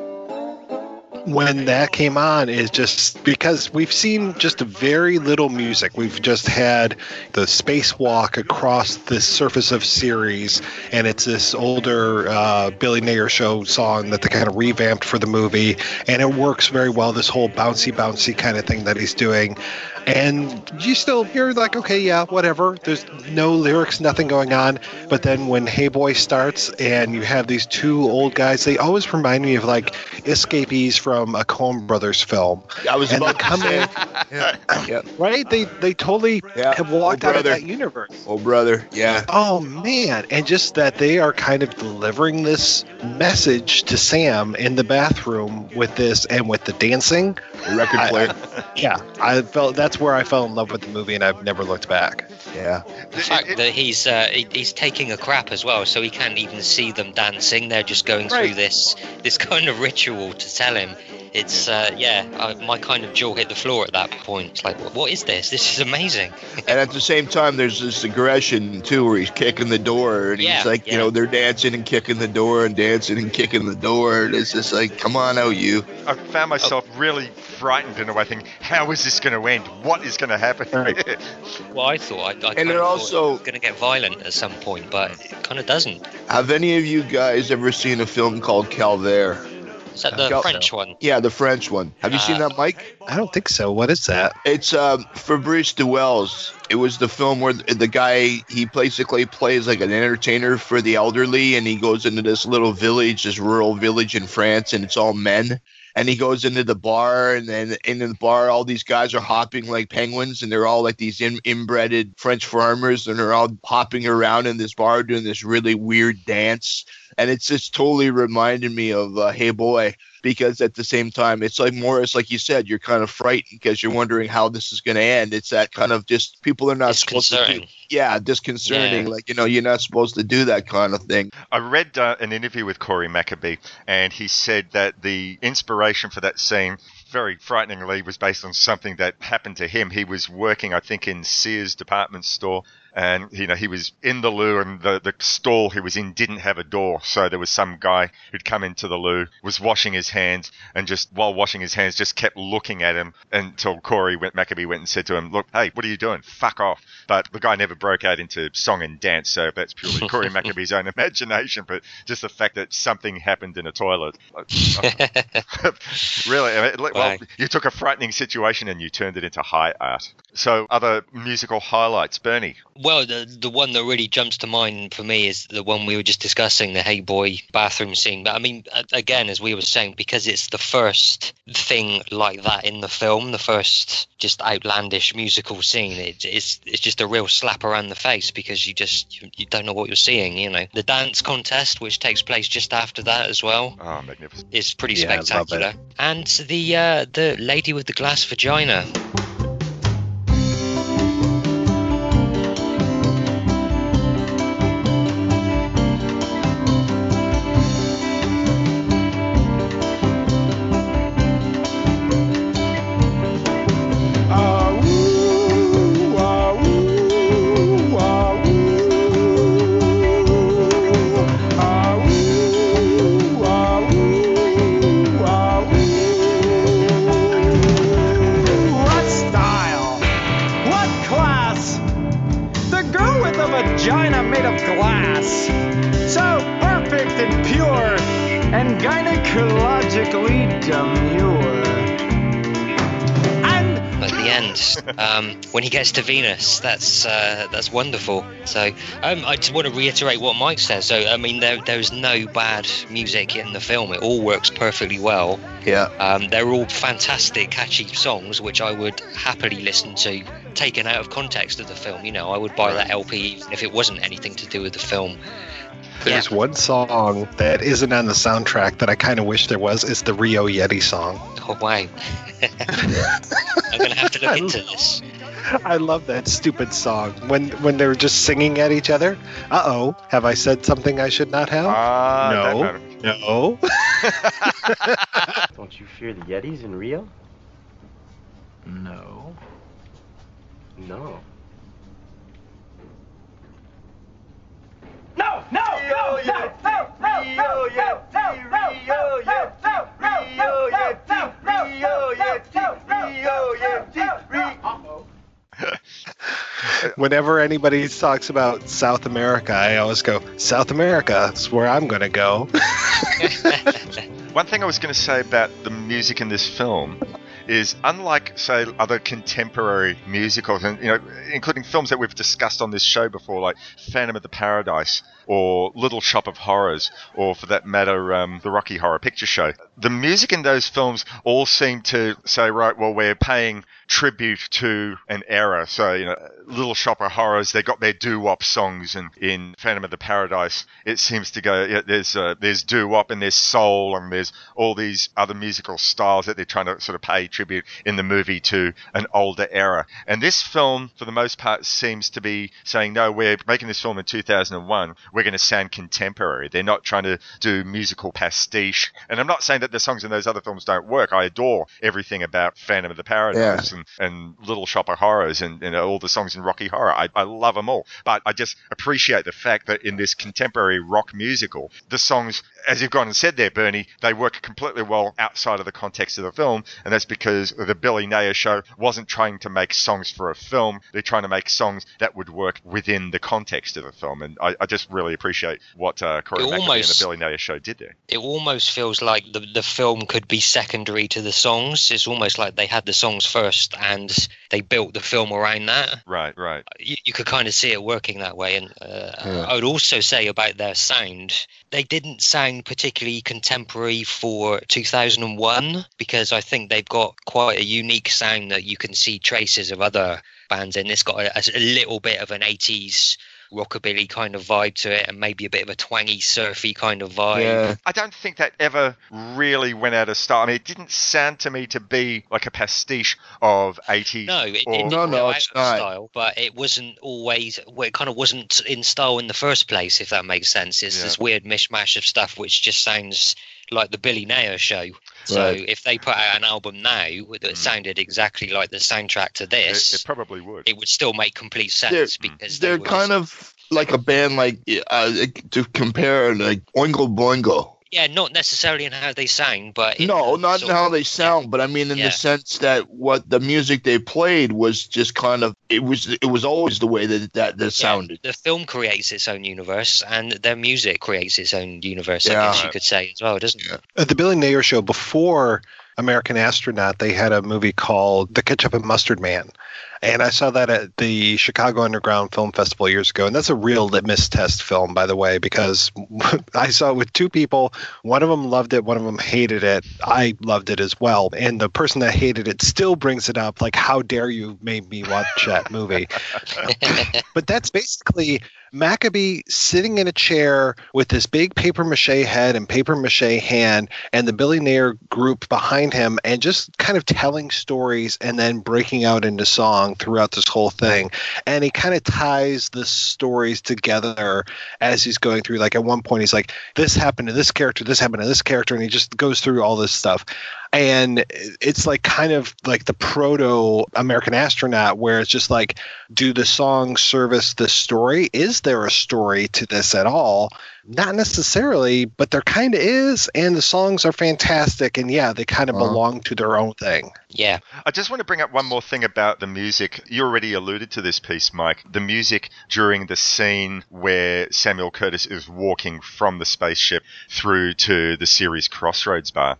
When that came on is just because we've seen just very little music. We've just had the spacewalk across the surface of Ceres, and it's this older Billy Nair show song that they kind of revamped for the movie, and it works very well, this whole bouncy kind of thing that he's doing. And you're like, okay, yeah, whatever. There's no lyrics, nothing going on. But then when Hey Boy starts and you have these two old guys, they always remind me of like escapees from a Coen Brothers film. I was about to say. Right? They totally have walked out of that universe. Oh, brother. Yeah. Oh, man. And just that they are kind of delivering this message to Sam in the bathroom with this and with the dancing. The record player. I felt that's where I fell in love with the movie, and I've never looked back. Yeah. The fact that he's taking a crap as well, so he can't even see them dancing. They're just going through this kind of ritual to tell him. It's my kind of jaw hit the floor at that point. It's like, what is this? This is amazing. And at the same time, there's this aggression too, where he's kicking the door, and he's like, you know, they're dancing and kicking the door and dancing and kicking the door, and it's just like, come on out, you. I found myself really frightened in a way, thinking, how is this going to end? What is going to happen? Well, I thought I kind of thought it was going to get violent at some point, but it kind of doesn't. Have any of you guys ever seen a film called Calvaire? Is that the French one? Yeah, the French one. Have you seen that, Mike? I don't think so. What is that? It's Fabrice Duels. It was the film where the guy, he basically plays like an entertainer for the elderly, and he goes into this little village, this rural village in France, and it's all men. And he goes into the bar, and then in the bar, all these guys are hopping like penguins, and they're all like these inbred French farmers, and they're all hopping around in this bar doing this really weird dance. And it's just totally reminded me of Hey Boy, because at the same time, it's like more, it's like you said, you're kind of frightened because you're wondering how this is going to end. It's that kind of just, people are not supposed to do. Yeah, disconcerting. Yeah. Like, you know, you're not supposed to do that kind of thing. I read an interview with Corey Maccabee, and he said that the inspiration for that scene, very frighteningly, was based on something that happened to him. He was working, I think, in Sears department store, and you know, he was in the loo, and the stall he was in didn't have a door, so there was some guy who'd come into the loo, was washing his hands, and just while washing his hands just kept looking at him until Maccabee went and said to him, look, hey, what are you doing? Fuck off. But the guy never broke out into song and dance, so that's purely Corey Maccabee's own imagination. But just the fact that something happened in a toilet, really, well, you took a frightening situation and you turned it into high art. So other musical highlights, Bernie? Well, the one that really jumps to mind for me is the one we were just discussing, the Hey Boy bathroom scene. But I mean, again, as we were saying, because it's the first thing like that in the film, the first just outlandish musical scene, it's just a real slap around the face, because you don't know what you're seeing, you know. The dance contest, which takes place just after that as well. Oh, magnificent. Is pretty spectacular. And the lady with the glass vagina. pure and gynecologically demure. At the end, when he gets to Venus, that's wonderful. So I just want to reiterate what Mike says. So I mean, there's no bad music in the film. It all works perfectly well. Yeah. They're all fantastic, catchy songs, which I would happily listen to, taken out of context of the film. You know, I would buy that LP even if it wasn't anything to do with the film. There's one song that isn't on the soundtrack that I kind of wish there was. It's the Rio Yeti song. Oh, wow. I'm going to have to look into this. I love that stupid song. When they're just singing at each other. Uh-oh, have I said something I should not have? No. Don't you fear the Yetis in Rio? No. No. No, no, no, no, no, no, no, Whenever anybody talks about South America, I always go, South America, that's where I'm going to go. One thing I was going to say about the music in this film is, unlike, say, other contemporary musicals, and including films that we've discussed on this show before, like Phantom of the Paradise or Little Shop of Horrors, or for that matter, the Rocky Horror Picture Show, the music in those films all seem to say, right, well, we're paying tribute to an era. So, Little Shop of Horrors, they got their doo-wop songs, and in Phantom of the Paradise, it seems to go, there's doo-wop and there's soul and there's all these other musical styles that they're trying to sort of pay tribute in the movie to an older era. And this film, for the most part, seems to be saying, no, we're making this film in 2001. We're going to sound contemporary. They're not trying to do musical pastiche. And I'm not saying that the songs in those other films don't work. I adore everything about Phantom of the Paradise and Little Shop of Horrors and all the songs in Rocky Horror. I love them all. But I just appreciate the fact that in this contemporary rock musical, the songs, as you've gone and said there, Bernie, they work completely well outside of the context of the film. And that's because the Billy Nair Show wasn't trying to make songs for a film. They're trying to make songs that would work within the context of the film. And I just really appreciate what Corey McAfee and the Billy Nair Show did there. It almost feels like the film could be secondary to the songs. It's almost like they had the songs first and they built the film around that. Right. You could kind of see it working that way. And I would also say about their sound, they didn't sound particularly contemporary for 2001, because I think they've got quite a unique sound that you can see traces of other bands in. It's got a little bit of an 80s rockabilly kind of vibe to it, and maybe a bit of a twangy, surfy kind of vibe. Yeah. I don't think that ever really went out of style. I mean, it didn't sound to me to be like a pastiche of 80s. No, it didn't go out of style, but it wasn't always, well, it kind of wasn't in style in the first place, if that makes sense. It's this weird mishmash of stuff which just sounds like the Billy Nair Show. So if they put out an album now that sounded exactly like the soundtrack to this, it probably would. It would still make complete sense, because they're kind of like a band, like to compare, like Oingo Boingo. Yeah, not necessarily in how they sang, but no, not in how they sound, but I mean in the sense that what the music they played was just kind of it was always the way that sounded. The film creates its own universe, and their music creates its own universe. I guess you could say as well, doesn't it? At the Billy Nair Show, before American Astronaut, they had a movie called The Ketchup and Mustard Man. And I saw that at the Chicago Underground Film Festival years ago. And that's a real litmus test film, by the way, because I saw it with two people. One of them loved it. One of them hated it. I loved it as well. And the person that hated it still brings it up, like, how dare you make me watch that movie? But that's basically Maccabee sitting in a chair with this big paper mache head and paper mache hand, and the Billy Nair group behind him, and just kind of telling stories and then breaking out into song throughout this whole thing. And he kind of ties the stories together as he's going through. Like at one point he's like, this happened to this character, this happened to this character, and he just goes through all this stuff. And it's like kind of like the proto American Astronaut, where it's just like, do the songs service the story? Is there a story to this at all? Not necessarily, but there kind of is, and the songs are fantastic, and yeah, they kind of belong to their own thing. Yeah. I just want to bring up one more thing about the music. You already alluded to this piece, Mike. The music during the scene where Samuel Curtis is walking from the spaceship through to the Ceres Crossroads bar.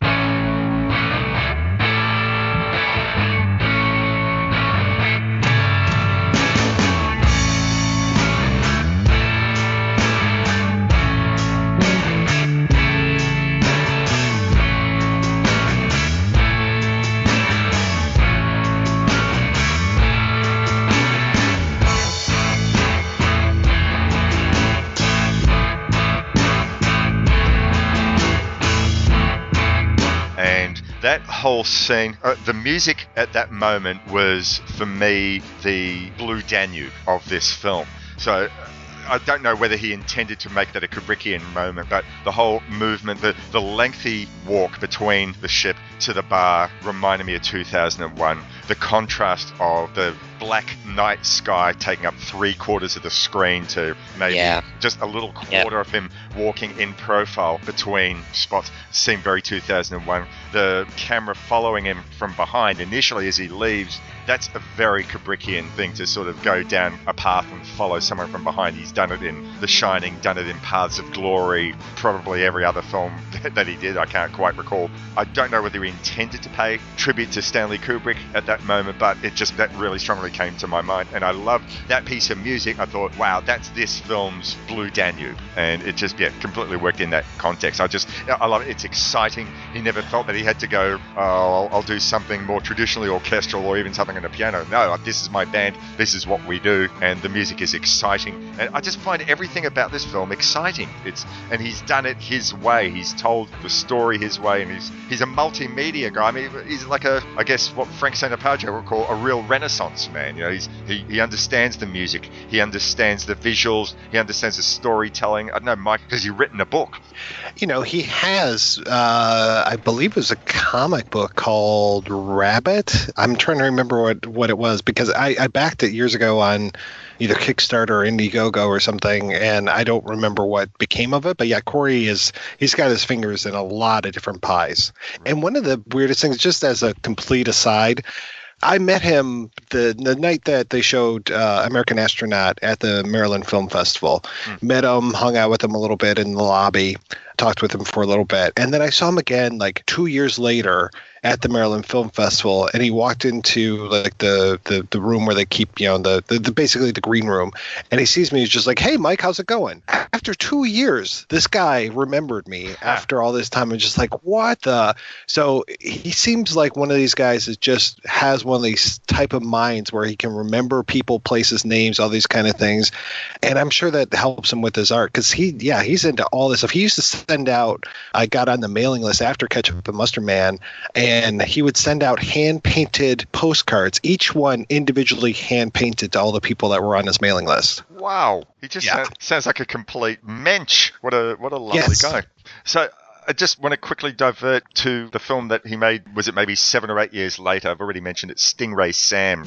That whole scene, the music at that moment was, for me, the Blue Danube of this film. So I don't know whether he intended to make that a Kubrickian moment, but the whole movement, the lengthy walk between the ship to the bar reminded me of 2001. The contrast of the black night sky taking up 3/4 of the screen to maybe just a little quarter of him walking in profile between spots seemed very 2001. The camera following him from behind initially as he leaves, that's a very Kubrickian thing, to sort of go down a path and follow someone from behind. He's done it in The Shining, done it in Paths of Glory, probably every other film that he did. I can't quite recall. I don't know whether he intended to pay tribute to Stanley Kubrick at that moment, but that really strongly came to my mind. And I loved that piece of music. I thought, wow, that's this film's Blue Danube. And it just, completely worked in that context. I love it. It's exciting. He never felt that he had to go, I'll do something more traditionally orchestral or even something on a piano. No, this is my band. This is what we do. And the music is exciting. And I just find everything about this film exciting. And he's done it his way. He's told the story his way. And he's a multimedia guy. I mean, he's like I guess what Frank Santapaggio would call a real Renaissance man. You know, he understands the music. He understands the visuals. He understands the storytelling. I don't know, Mike, has he written a book? You know, he has, I believe it was a comic book called Rabbit. I'm trying to remember what it was, because I backed it years ago on either Kickstarter or Indiegogo or something, and I don't remember what became of it. But yeah, Corey he's got his fingers in a lot of different pies. And one of the weirdest things, just as a complete aside, I met him the night that they showed American Astronaut at the Maryland Film Festival. Met him, hung out with him a little bit in the lobby, talked with him for a little bit. And then I saw him again like 2 years later at the Maryland Film Festival, and he walked into like the room where they keep, you know, the basically the green room, and he sees me. He's just like, "Hey, Mike, how's it going?" After 2 years, this guy remembered me after all this time. I'm just like, what the? So he seems like one of these guys that just has one of these type of minds where he can remember people, places, names, all these kind of things. And I'm sure that helps him with his art, because he's into all this stuff. He used to send out, I got on the mailing list after Ketchup and Mustard Man, and he would send out hand-painted postcards, each one individually hand-painted to all the people that were on his mailing list. Wow. He just sounds like a complete mensch. What a lovely guy. So I just want to quickly divert to the film that he made, was it maybe 7 or 8 years later? I've already mentioned it, Stingray Sam.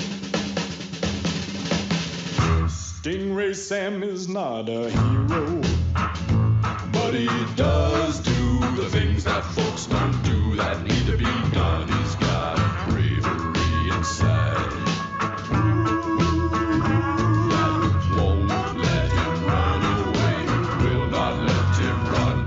Stingray Sam is not a hero, but he does do the things that folks don't do that need to be done. He's got bravery inside that won't let him run away, will not let him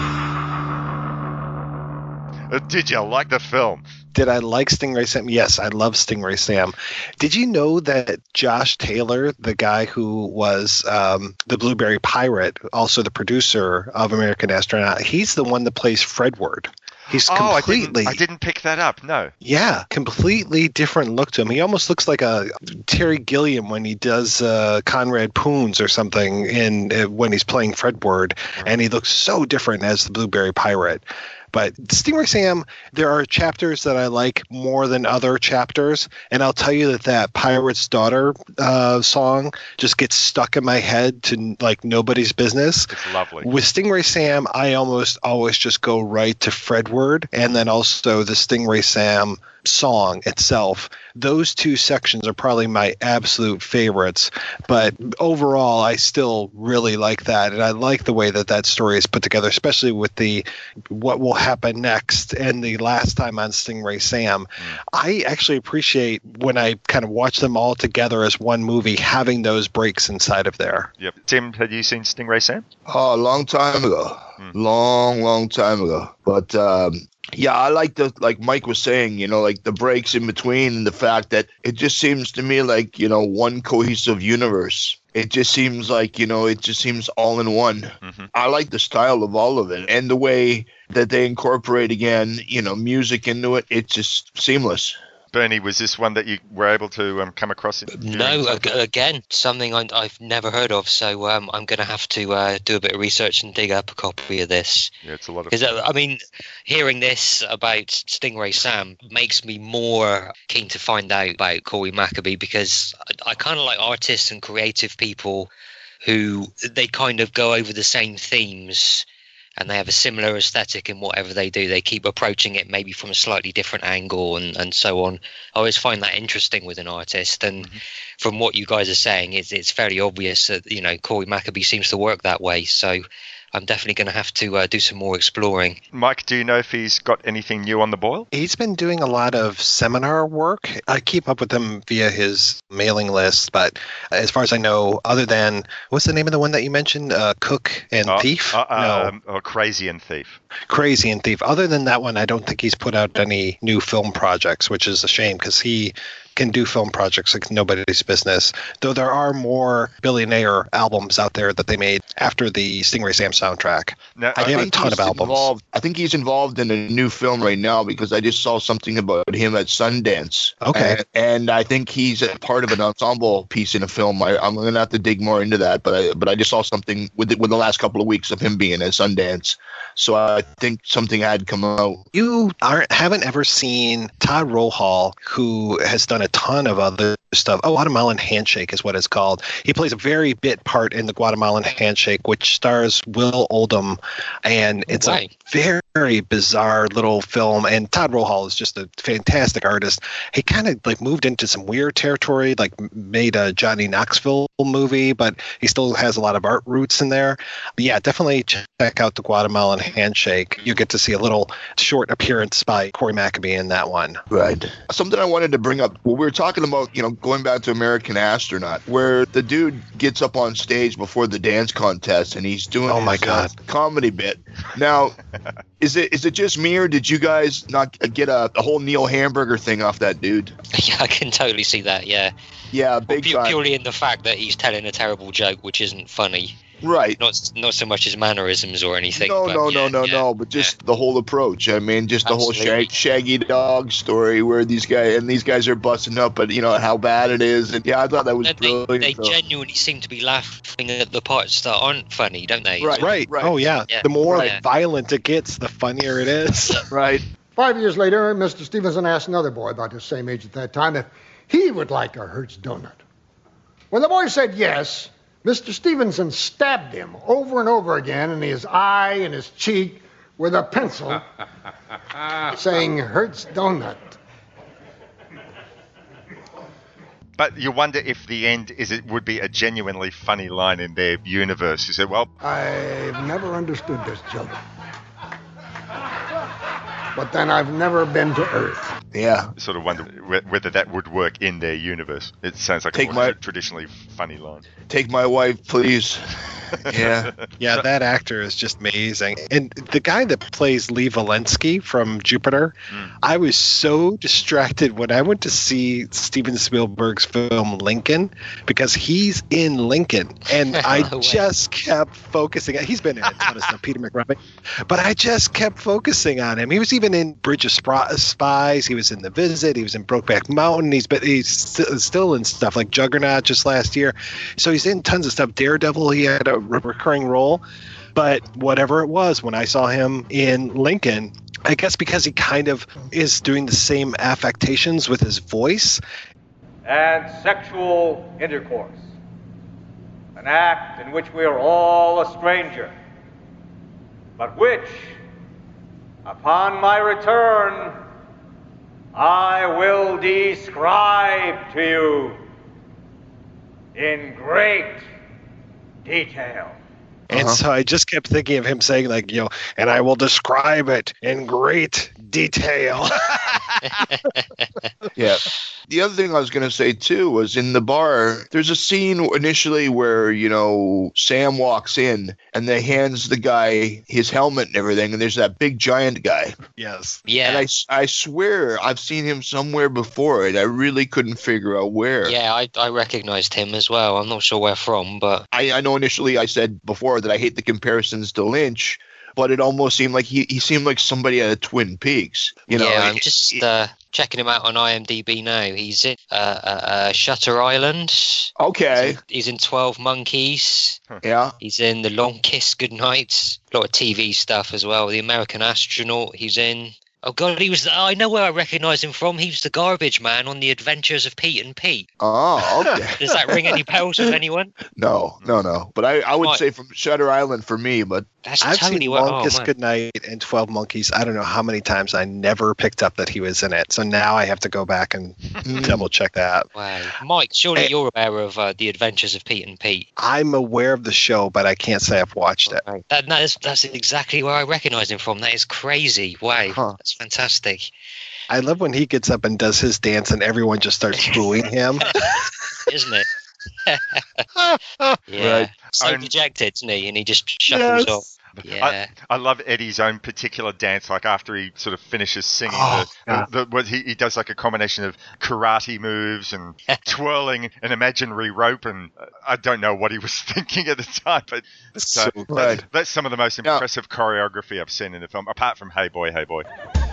run. Did you like the film? Did I like Stingray Sam? Yes, I love Stingray Sam. Did you know that Josh Taylor, the guy who was the Blueberry Pirate, also the producer of American Astronaut, he's the one that plays Fredward. He's completely... I didn't pick that up, no. Yeah, completely different look to him. He almost looks like a Terry Gilliam when he does Conrad Poons or something when he's playing Fredward, and he looks so different as the Blueberry Pirate. But Stingray Sam, there are chapters that I like more than other chapters, and I'll tell you that Pirate's Daughter song just gets stuck in my head to like nobody's business. It's lovely. With Stingray Sam, I almost always just go right to Fredward, and then also the Stingray Sam song itself. Those two sections are probably my absolute favorites, but overall I still really like that, and I like the way that that story is put together, especially with the what will happen next and the last time on Stingray Sam. I actually appreciate when I kind of watch them all together as one movie, having those breaks inside of there. Yep. Tim, had you seen Stingray Sam? Oh, a long time ago. Long time ago. But yeah, I like Mike was saying, like the breaks in between, and the fact that it just seems to me like, one cohesive universe. It just seems like, it just seems all in one. Mm-hmm. I like the style of all of it, and the way that they incorporate, again, music into it. It's just seamless. Bernie, was this one that you were able to come across? No, again, something I've never heard of. So I'm going to have to do a bit of research and dig up a copy of this. Yeah, it's a lot of. Because I mean, hearing this about Stingray Sam makes me more keen to find out about Corey Maccabee, because I kind of like artists and creative people who they kind of go over the same themes. And they have a similar aesthetic in whatever they do. They keep approaching it maybe from a slightly different angle and so on. I always find that interesting with an artist. And from what you guys are saying, it's fairly obvious that, Corey Maccabee seems to work that way. So I'm definitely going to have to do some more exploring. Mike, do you know if he's got anything new on the boil? He's been doing a lot of seminar work. I keep up with him via his mailing list, but as far as I know, other than, what's the name of the one that you mentioned? Cook and Thief? No. Crazy and Thief. Crazy and Thief. Other than that one, I don't think he's put out any new film projects, which is a shame because he can do film projects like nobody's business. Though there are more Billionaire albums out there that they made after the Stingray Sam soundtrack. Now, I have a ton of albums. I think he's involved in a new film right now because I just saw something about him at Sundance. Okay. And I think he's a part of an ensemble piece in a film. I'm going to have to dig more into that, but I just saw something with the last couple of weeks of him being at Sundance. So I think something had come out. You haven't ever seen Todd Rohal, who has done a ton of other stuff. Guatemalan Handshake is what it's called. He plays a very bit part in the Guatemalan Handshake, which stars Will Oldham, and it's a very bizarre little film. And Todd Rohal is just a fantastic artist. He kind of like moved into some weird territory, like made a Johnny Knoxville movie, but he still has a lot of art roots in there. But yeah, definitely check out the Guatemalan Handshake. You get to see a little short appearance by Corey Maccabee in that one. Right. Something I wanted to bring up. Well, we were talking about, going back to American Astronaut, where the dude gets up on stage before the dance contest and he's doing his comedy bit. Now, is it just me, or did you guys not get a whole Neil Hamburger thing off that dude? Yeah, I can totally see that, yeah. Yeah, big time. Purely in the fact that he's telling a terrible joke, which isn't funny. Right. Not so much his mannerisms or anything. No, but just the whole approach. I mean, just the whole Shaggy Dog story where these guys are busting up, but how bad it is. And yeah, I thought that was brilliant. They genuinely seem to be laughing at the parts that aren't funny, don't they? Right. Oh, yeah. The more violent it gets, the funnier it is. Right. 5 years later, Mr. Stevenson asked another boy about the same age at that time if he would like a Hertz donut. When the boy said yes, Mr. Stevenson stabbed him over and over again in his eye and his cheek with a pencil, saying, Hertz donut. But you wonder if the end would be a genuinely funny line in their universe. You said, well, I've never understood this joke. But then I've never been to Earth. Yeah. Sort of wonder whether that would work in their universe. It sounds like a traditionally funny line. Take my wife, please. Yeah. Yeah, that actor is just amazing. And the guy that plays Lee Valensky from Jupiter, I was so distracted when I went to see Steven Spielberg's film Lincoln, because he's in Lincoln. And I just kept focusing. He's been in a ton of stuff, Peter McRae. But I just kept focusing on him. He was even in Bridge of Spies. He was in The Visit. He was in Brokeback Mountain. He's still in stuff like Juggernaut just last year. So he's in tons of stuff. Daredevil, he had a recurring role. But whatever it was, when I saw him in Lincoln, I guess because he kind of is doing the same affectations with his voice. And sexual intercourse, an act in which we are all a stranger, but which, upon my return, I will describe to you in great detail. And so I just kept thinking of him saying, like, and I will describe it in great detail. Yeah. The other thing I was going to say, too, was in the bar, there's a scene initially where, Sam walks in and they hands the guy his helmet and everything, and there's that big giant guy. Yes. Yeah. And I swear I've seen him somewhere before, and I really couldn't figure out where. Yeah, I recognized him as well. I'm not sure where from, but... I know initially I said before that I hate the comparisons to Lynch, but it almost seemed like he seemed like somebody out of Twin Peaks. I'm just checking him out on IMDb now. He's in Shutter Island. Okay. He's in 12 Monkeys. Yeah. He's in The Long Kiss Goodnight. A lot of TV stuff as well. The American Astronaut he's in. Oh, God, I know where I recognise him from. He was the garbage man on The Adventures of Pete and Pete. Oh, okay. Does that ring any bells with anyone? No. But I would say from Shutter Island for me, but... I've seen Long Kiss Goodnight and 12 Monkeys. I don't know how many times. I never picked up that he was in it. So now I have to go back and double check that. Wow. Mike, surely you're aware of The Adventures of Pete and Pete. I'm aware of the show, but I can't say I've watched it. Right. That's exactly where I recognise him from. That is crazy. Wow. Huh. That's fantastic. I love when he gets up and does his dance and everyone just starts booing him. Isn't it? Yeah. Right. So dejected, isn't he? And he just shuffles off. Yeah. I love Eddie's own particular dance, like after he sort of finishes singing, he does like a combination of karate moves and twirling an imaginary rope, and I don't know what he was thinking at the time, but that's some of the most impressive choreography I've seen in the film, apart from Hey Boy, Hey Boy.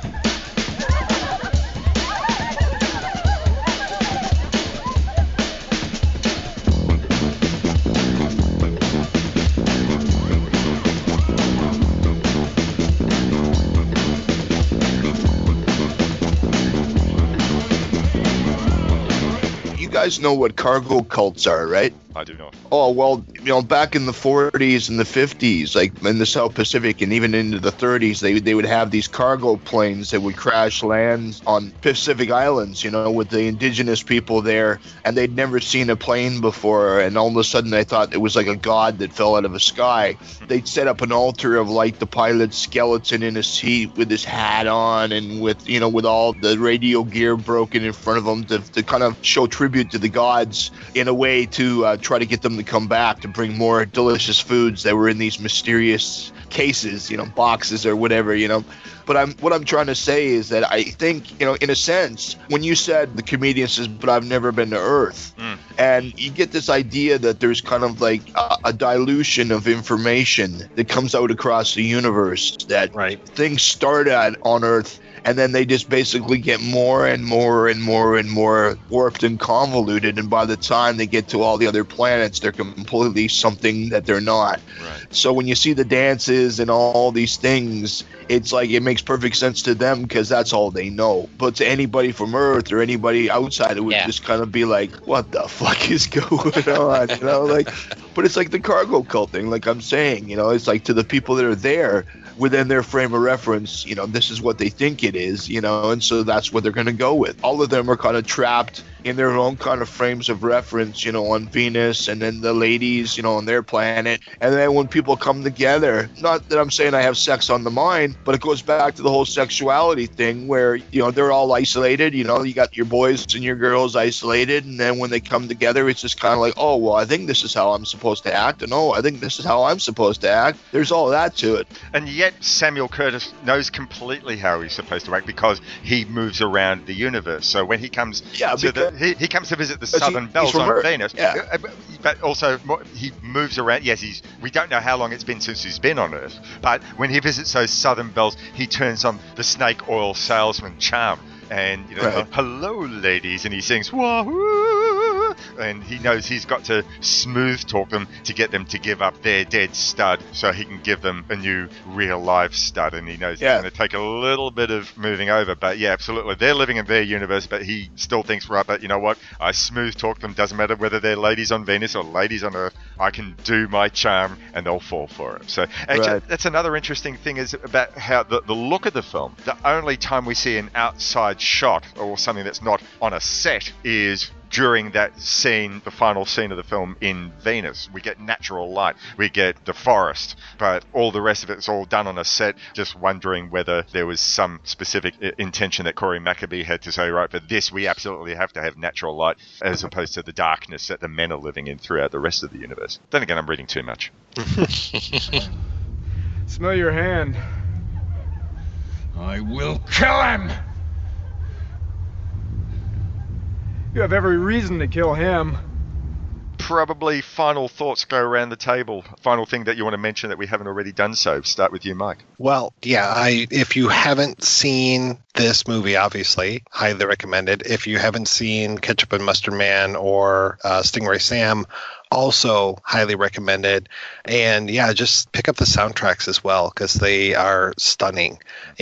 You guys know what cargo cults are, right? I do not. Oh, well, back in the 40s and the 50s, like in the South Pacific and even into the 30s, they would have these cargo planes that would crash land on Pacific Islands, with the indigenous people there, and they'd never seen a plane before, and all of a sudden they thought it was like a god that fell out of the sky. They'd set up an altar of like the pilot's skeleton in a seat with his hat on and with all the radio gear broken in front of him to kind of show tribute to the gods in a way to try to get them to come back to bring more delicious foods that were in these mysterious cases, boxes or whatever, But what I'm trying to say is that I think, in a sense, when you said the comedian says, but I've never been to Earth, and you get this idea that there's kind of like a dilution of information that comes out across the universe, that things start on Earth, and then they just basically get more and more and more and more warped and convoluted, and by the time they get to all the other planets, they're completely something that they're not. Right. So when you see the dances and all these things, it's like it makes perfect sense to them because that's all they know. But to anybody from Earth or anybody outside, it would just kind of be like, what the fuck is going on? But it's like the cargo cult thing, like I'm saying, it's like to the people that are there, within their frame of reference, this is what they think it is, and so that's what they're going to go with. All of them are kind of trapped in their own kind of frames of reference, on Venus, and then the ladies, on their planet. And then when people come together, not that I'm saying I have sex on the mind, but it goes back to the whole sexuality thing where, they're all isolated, you got your boys and your girls isolated. And then when they come together, it's just kind of like, oh, well, I think this is how I'm supposed to act. And oh, I think this is how I'm supposed to act. There's all that to it. And yet Samuel Curtis knows completely how he's supposed to act because he moves around the universe. So when he comes he comes to visit the Southern Bells on Venus, but also he moves around. Yes, we don't know how long it's been since he's been on Earth, but when he visits those Southern Bells, he turns on the snake oil salesman charm. And hello, ladies, and he sings wahoo, and he knows he's got to smooth talk them to get them to give up their dead stud so he can give them a new real live stud, and he knows it's going to take a little bit of moving over, but yeah, absolutely, they're living in their universe, but he still thinks, right, but you know what, I smooth talk them, doesn't matter whether they're ladies on Venus or ladies on Earth, I can do my charm and they'll fall for it. So actually, that's another interesting thing is about how the look of the film, the only time we see an outside shot or something that's not on a set is during that scene, the final scene of the film in Venus. We get natural light, we get the forest, but all the rest of it's all done on a set. Just wondering whether there was some specific intention that Corey Maccabee had to say, right, for this we absolutely have to have natural light as opposed to the darkness that the men are living in throughout the rest of the universe. Then again, I'm reading too much. Smell your hand. I will kill him! You have every reason to kill him. Probably final thoughts go around the table. Final thing that you want to mention that we haven't already done so. Start with you, Mike. Well, yeah, if you haven't seen this movie, obviously, highly recommend it. If you haven't seen Ketchup and Mustard Man or Stingray Sam, also highly recommend it. And yeah, just pick up the soundtracks as well because they are stunning.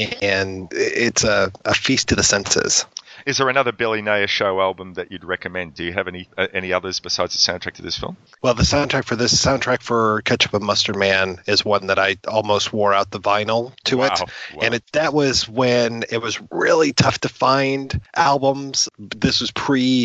And it's a feast to the senses. Is there another Billy Nair show album that you'd recommend? Do you have any others besides the soundtrack to this film? Well, the soundtrack for Ketchup and Mustard Man is one that I almost wore out the vinyl to it. Wow. And that was when it was really tough to find albums. This was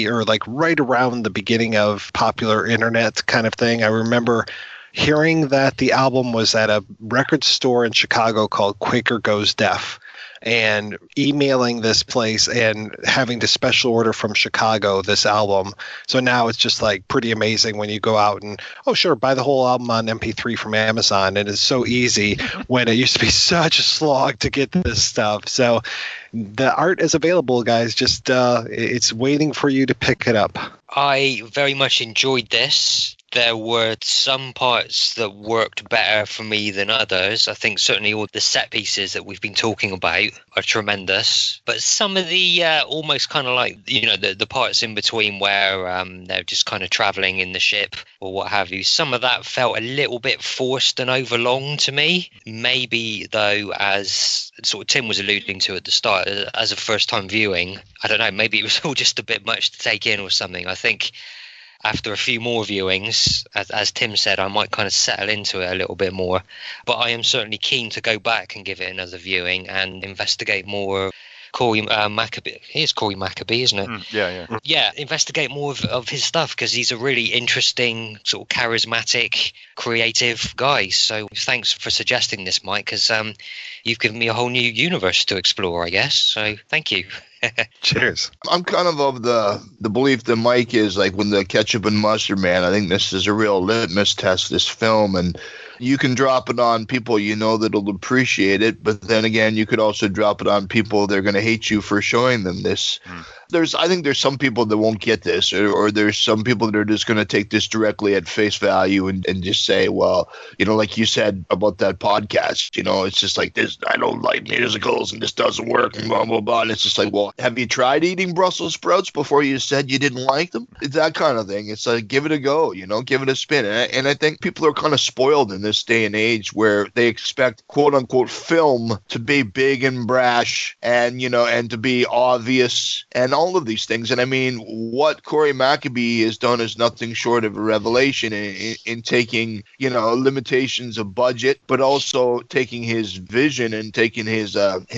right around the beginning of popular internet kind of thing. I remember hearing that the album was at a record store in Chicago called Quaker Goes Deaf, and emailing this place and having to special order from Chicago this album. So now it's just like pretty amazing when you go out and, oh, sure, buy the whole album on MP3 from Amazon. And it's so easy when it used to be such a slog to get this stuff. So the art is available, guys. Just it's waiting for you to pick it up. I very much enjoyed this. There were some parts that worked better for me than others. I think certainly all the set pieces that we've been talking about are tremendous. But some of the almost kind of like, the parts in between where they're just kind of traveling in the ship or what have you, some of that felt a little bit forced and overlong to me. Maybe, though, as sort of Tim was alluding to at the start, as a first-time viewing, I don't know, maybe it was all just a bit much to take in or something. I think after a few more viewings, as Tim said, I might kind of settle into it a little bit more. But I am certainly keen to go back and give it another viewing and investigate more. Corey Maccabee. It is Corey Maccabee, isn't it? Yeah. Yeah, investigate more of his stuff because he's a really interesting, sort of charismatic, creative guy. So thanks for suggesting this, Mike, because you've given me a whole new universe to explore, I guess. So thank you. Cheers. I'm kind of the belief that Mike is like when the Ketchup and Mustard Man. I think this is a real litmus test, this film, and you can drop it on people that'll appreciate it, but then again, you could also drop it on people that are going to hate you for showing them this. I think there's some people that won't get this, or there's some people that are just going to take this directly at face value and just say, well, like you said about that podcast, it's just like this, I don't like musicals and this doesn't work and blah, blah, blah. And it's just like, well, have you tried eating Brussels sprouts before you said you didn't like them? It's that kind of thing. It's like, give it a go, give it a spin. And I think people are kind of spoiled in this day and age where they expect quote unquote film to be big and brash and, and to be obvious and all of these things. And I mean, what Corey Maccabee has done is nothing short of a revelation in taking, limitations of budget, but also taking his vision and taking his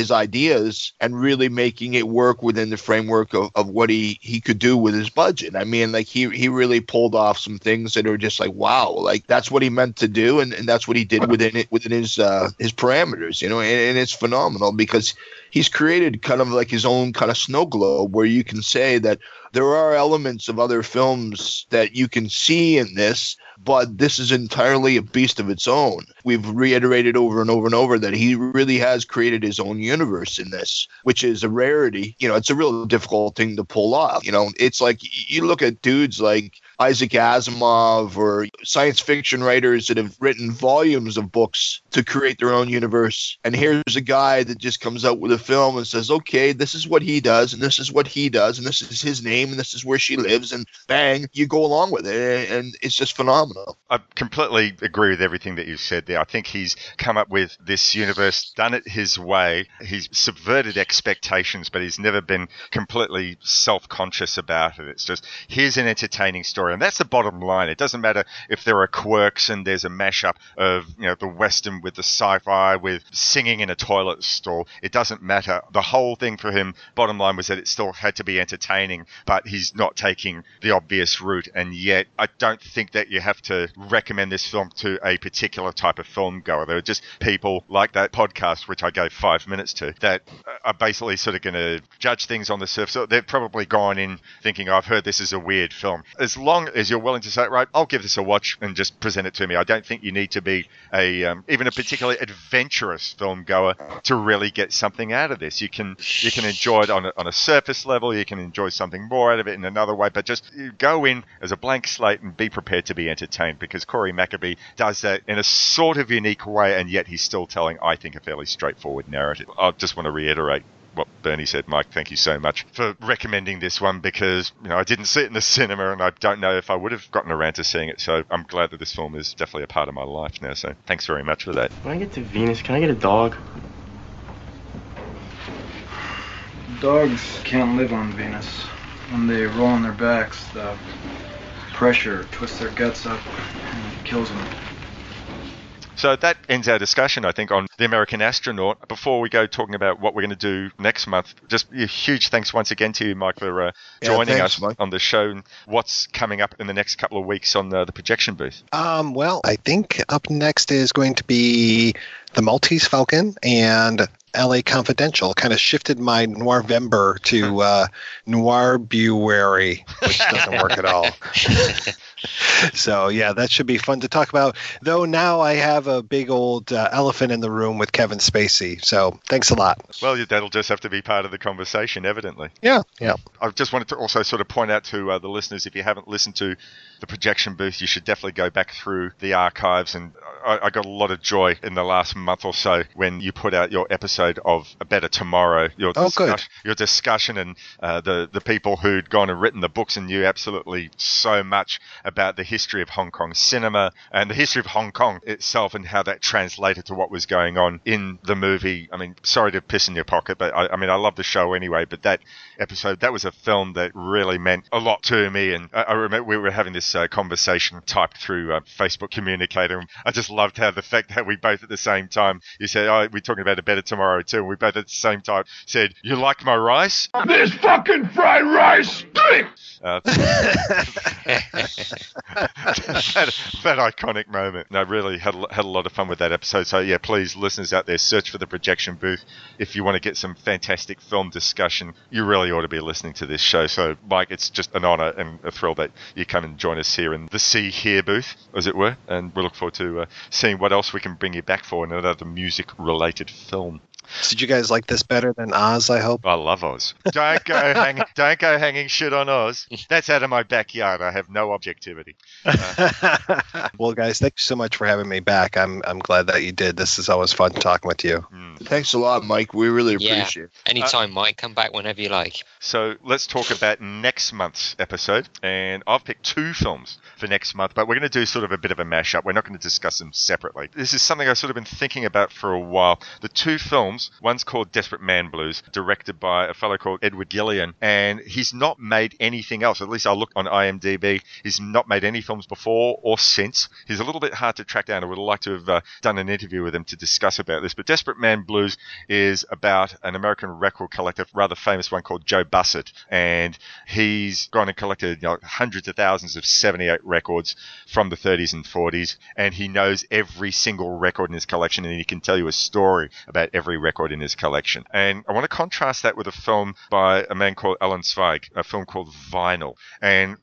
ideas and really making it work within the framework of what he could do with his budget. I mean, like he really pulled off some things that are just like, wow, like that's what he meant to do. And that's what he did within his parameters, and it's phenomenal because he's created kind of like his own kind of snow globe where you can say that there are elements of other films that you can see in this, but this is entirely a beast of its own. We've reiterated over and over and over that he really has created his own universe in this, which is a rarity. It's a real difficult thing to pull off. It's like you look at dudes like Isaac Asimov or science fiction writers that have written volumes of books to create their own universe. And here's a guy that just comes out with a film and says, okay, this is what he does, and this is what he does, and this is his name, and this is where she lives, and bang, you go along with it, and it's just phenomenal. I completely agree with everything that you said there. I think he's come up with this universe, done it his way. He's subverted expectations, but he's never been completely self-conscious about it. It's just, here's an entertaining story, and that's the bottom line. It doesn't matter if there are quirks and there's a mashup of, you know, the Western with the sci-fi with singing in a toilet stall. It doesn't matter. The whole thing for him, bottom line, was that it still had to be entertaining, but he's not taking the obvious route. And yet, I don't think that you have to recommend this film to a particular type of film goer. There are just people like that podcast, which I gave 5 minutes to, that are basically sort of going to judge things on the surface. So they've probably gone in thinking, I've heard this is a weird film. As long as you're willing to say, right, I'll give this a watch and just present it to me. I don't think you need to be even a particularly adventurous film goer to really get something out of this. You can enjoy it on a surface level. You can enjoy something more out of it in another way, but just go in as a blank slate and be prepared to be entertained, because Corey Maccabee does that in a sort of unique way, and yet he's still telling, I think, a fairly straightforward narrative. I just want to reiterate what Bernie said. Mike, thank you so much for recommending this one, because, you know, I didn't see it in the cinema and I don't know if I would have gotten around to seeing it, so I'm glad that this film is definitely a part of my life now, so thanks very much for that. When I get to Venus, can I get a dog? Dogs can't live on Venus. When they roll on their backs, the pressure twists their guts up and kills them. So that ends our discussion, I think, on The American Astronaut. Before we go talking about what we're going to do next month, just a huge thanks once again to you, Mike, for joining us on the show. And what's coming up in the next couple of weeks on the projection booth? Well, I think up next is going to be The Maltese Falcon and LA Confidential. Kind of shifted my Noirvember to Noir-buary, which doesn't work at all. So, yeah, that should be fun to talk about. Though now I have a big old elephant in the room with Kevin Spacey. So thanks a lot. Well, that'll just have to be part of the conversation, evidently. Yeah. I just wanted to also sort of point out to the listeners, if you haven't listened to the projection booth, you should definitely go back through the archives. And I got a lot of joy in the last month or so when you put out your episode of A Better Tomorrow. Your discussion and the people who'd gone and written the books and knew absolutely so much about the history of Hong Kong cinema and the history of Hong Kong itself and how that translated to what was going on in the movie. I mean, sorry to piss in your pocket, but I mean, I love the show anyway, but that episode, that was a film that really meant a lot to me. And I remember we were having this conversation typed through Facebook Communicator. And I just loved how the fact that we both at the same time, you said, we're talking about A Better Tomorrow too. And we both at the same time said, you like my rice? This fucking fried rice stinks! That iconic moment. And I really had a lot of fun with that episode. So yeah, please, listeners out there, search for the projection booth. If you want to get some fantastic film discussion, you really ought to be listening to this show. So Mike, it's just an honor and a thrill that you come and join us here in the See Here booth, as it were. And we look forward to seeing what else we can bring you back for in another music-related film. Did you guys like this better than Oz, I hope? I love Oz. Don't go hanging shit on Oz. That's out of my backyard. I have no objectivity. Well, guys, thank you so much for having me back. I'm glad that you did. This is always fun talking with you. Thanks a lot, Mike. We really appreciate it. Anytime, Mike. Come back whenever you like. So let's talk about next month's episode. And I've picked 2 films for next month, but we're going to do sort of a bit of a mashup. We're not going to discuss them separately. This is something I've sort of been thinking about for a while. The 2 films, one's called Desperate Man Blues, directed by a fellow called Edward Gillian, and he's not made anything else. At least I looked on IMDb. He's not made any films before or since. He's a little bit hard to track down. I would like to have done an interview with him to discuss about this. But Desperate Man Blues is about an American record collector, rather famous one called Joe Bussett, and he's gone and collected hundreds of thousands of 78 records from the 30s and 40s, and he knows every single record in his collection, and he can tell you a story about every record in his collection. And I want to contrast that with a film by a man called Alan Zweig, a film called Vinyl. And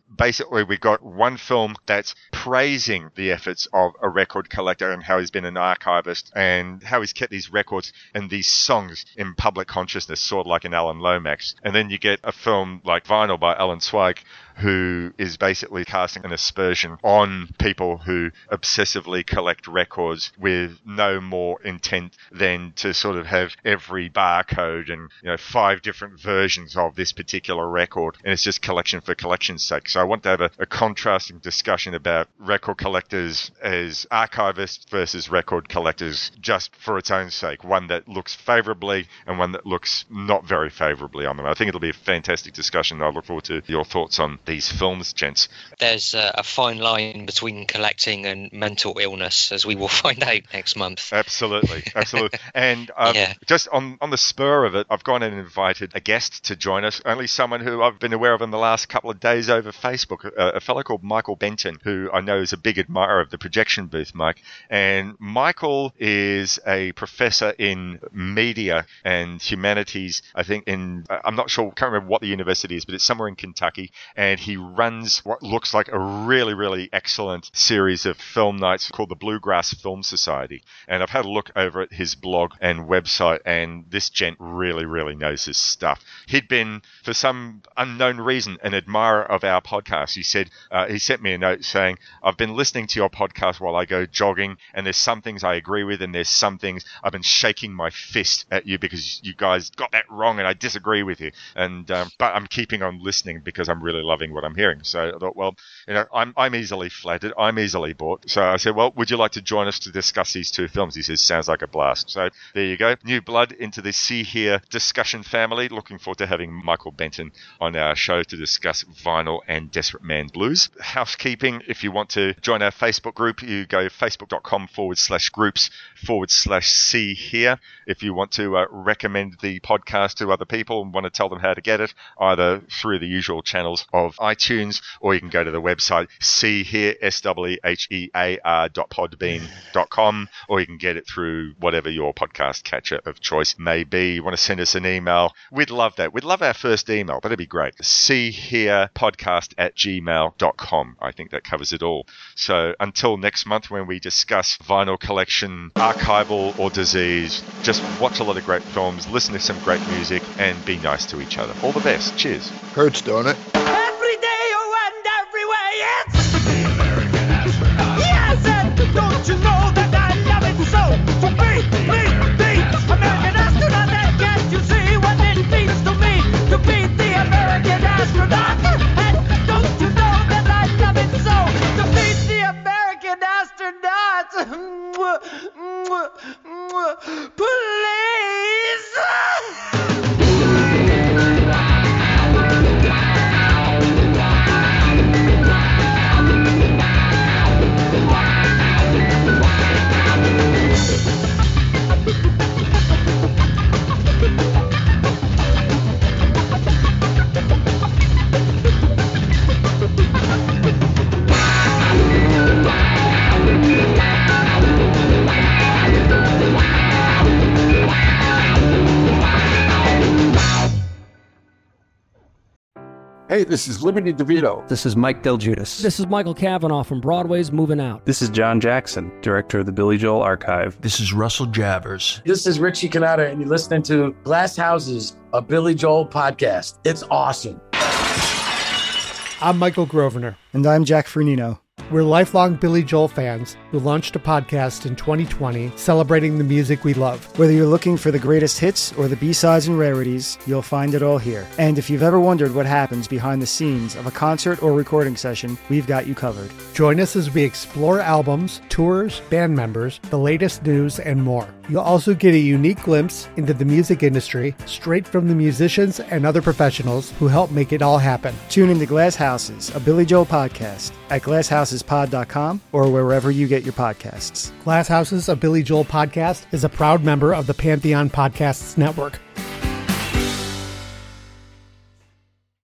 basically we've got one film that's praising the efforts of a record collector and how he's been an archivist and how he's kept these records and these songs in public consciousness, sort of like an Alan Lomax. And then you get a film like Vinyl by Alan Zweig, who is basically casting an aspersion on people who obsessively collect records with no more intent than to sort of have every barcode and 5 different versions of this particular record, and it's just collection for collection's sake. So I want to have a contrasting discussion about record collectors as archivists versus record collectors just for its own sake, one that looks favorably and one that looks not very favorably on them. I think it'll be a fantastic discussion. I look forward to your thoughts on these films, gents. There's a fine line between collecting and mental illness, as we will find out next month. Absolutely. And just on the spur of it, I've gone and invited a guest to join us, only someone who I've been aware of in the last couple of days over Facebook, a fellow called Michael Benton, who I know is a big admirer of the Projection Booth, Mike. And Michael is a professor in media and humanities, I think I'm not sure, can't remember what the university is, but it's somewhere in Kentucky. And he runs what looks like a really, really excellent series of film nights called the Bluegrass Film Society. And I've had a look over at his blog and website, and this gent really, really knows his stuff. He'd been, for some unknown reason, an admirer of our podcast. He said, he sent me a note saying, I've been listening to your podcast while I go jogging, and there's some things I agree with, and there's some things I've been shaking my fist at you because you guys got that wrong, and I disagree with you. And but I'm keeping on listening because I'm really loving what I'm hearing. So I thought, well, I'm easily flattered. I'm easily bought. So I said, well, would you like to join us to discuss these 2 films? He says, sounds like a blast. So there you go. New blood into the See Here discussion family. Looking forward to having Michael Benton on our show to discuss Vinyl and Desperate Man Blues. Housekeeping, if you want to join our Facebook group, you go facebook.com/groups/See Here. If you want to recommend the podcast to other people and want to tell them how to get it, either through the usual channels of iTunes, or you can go to the website seehear.podbean.com, or you can get it through whatever your podcast catcher of choice may be. You want to send us an email, we'd love that. We'd love our first email. That'd be great. seehearpodcast@gmail.com. I think that covers it all. So until next month, when we discuss vinyl collection, archival or disease, just watch a lot of great films, listen to some great music, and be nice to each other. All the best. Cheers. Hurts, don't it? Every day and everywhere, yes! Yes, and don't you know that I love it so? To be American astronaut, and can't you see what it means to me to be the American astronaut? And don't you know that I love it so? To be the American astronaut. Please! Hey, this is Liberty DeVito. This is Mike Del Giudice. This is Michael Cavanaugh from Broadway's Moving Out. This is John Jackson, director of the Billy Joel Archive. This is Russell Javers. This is Richie Cannata, and you're listening to Glass Houses, a Billy Joel podcast. It's awesome. I'm Michael Grosvenor. And I'm Jack Fernino. We're lifelong Billy Joel fans who launched a podcast in 2020 celebrating the music we love. Whether you're looking for the greatest hits or the B-sides and rarities, you'll find it all here. And if you've ever wondered what happens behind the scenes of a concert or recording session, we've got you covered. Join us as we explore albums, tours, band members, the latest news, and more. You'll also get a unique glimpse into the music industry straight from the musicians and other professionals who help make it all happen. Tune into Glass Houses, a Billy Joel podcast at glasshouses.pod.com or wherever you get your podcasts. Glass Houses, a Billy Joel podcast is a proud member of the Pantheon Podcasts Network.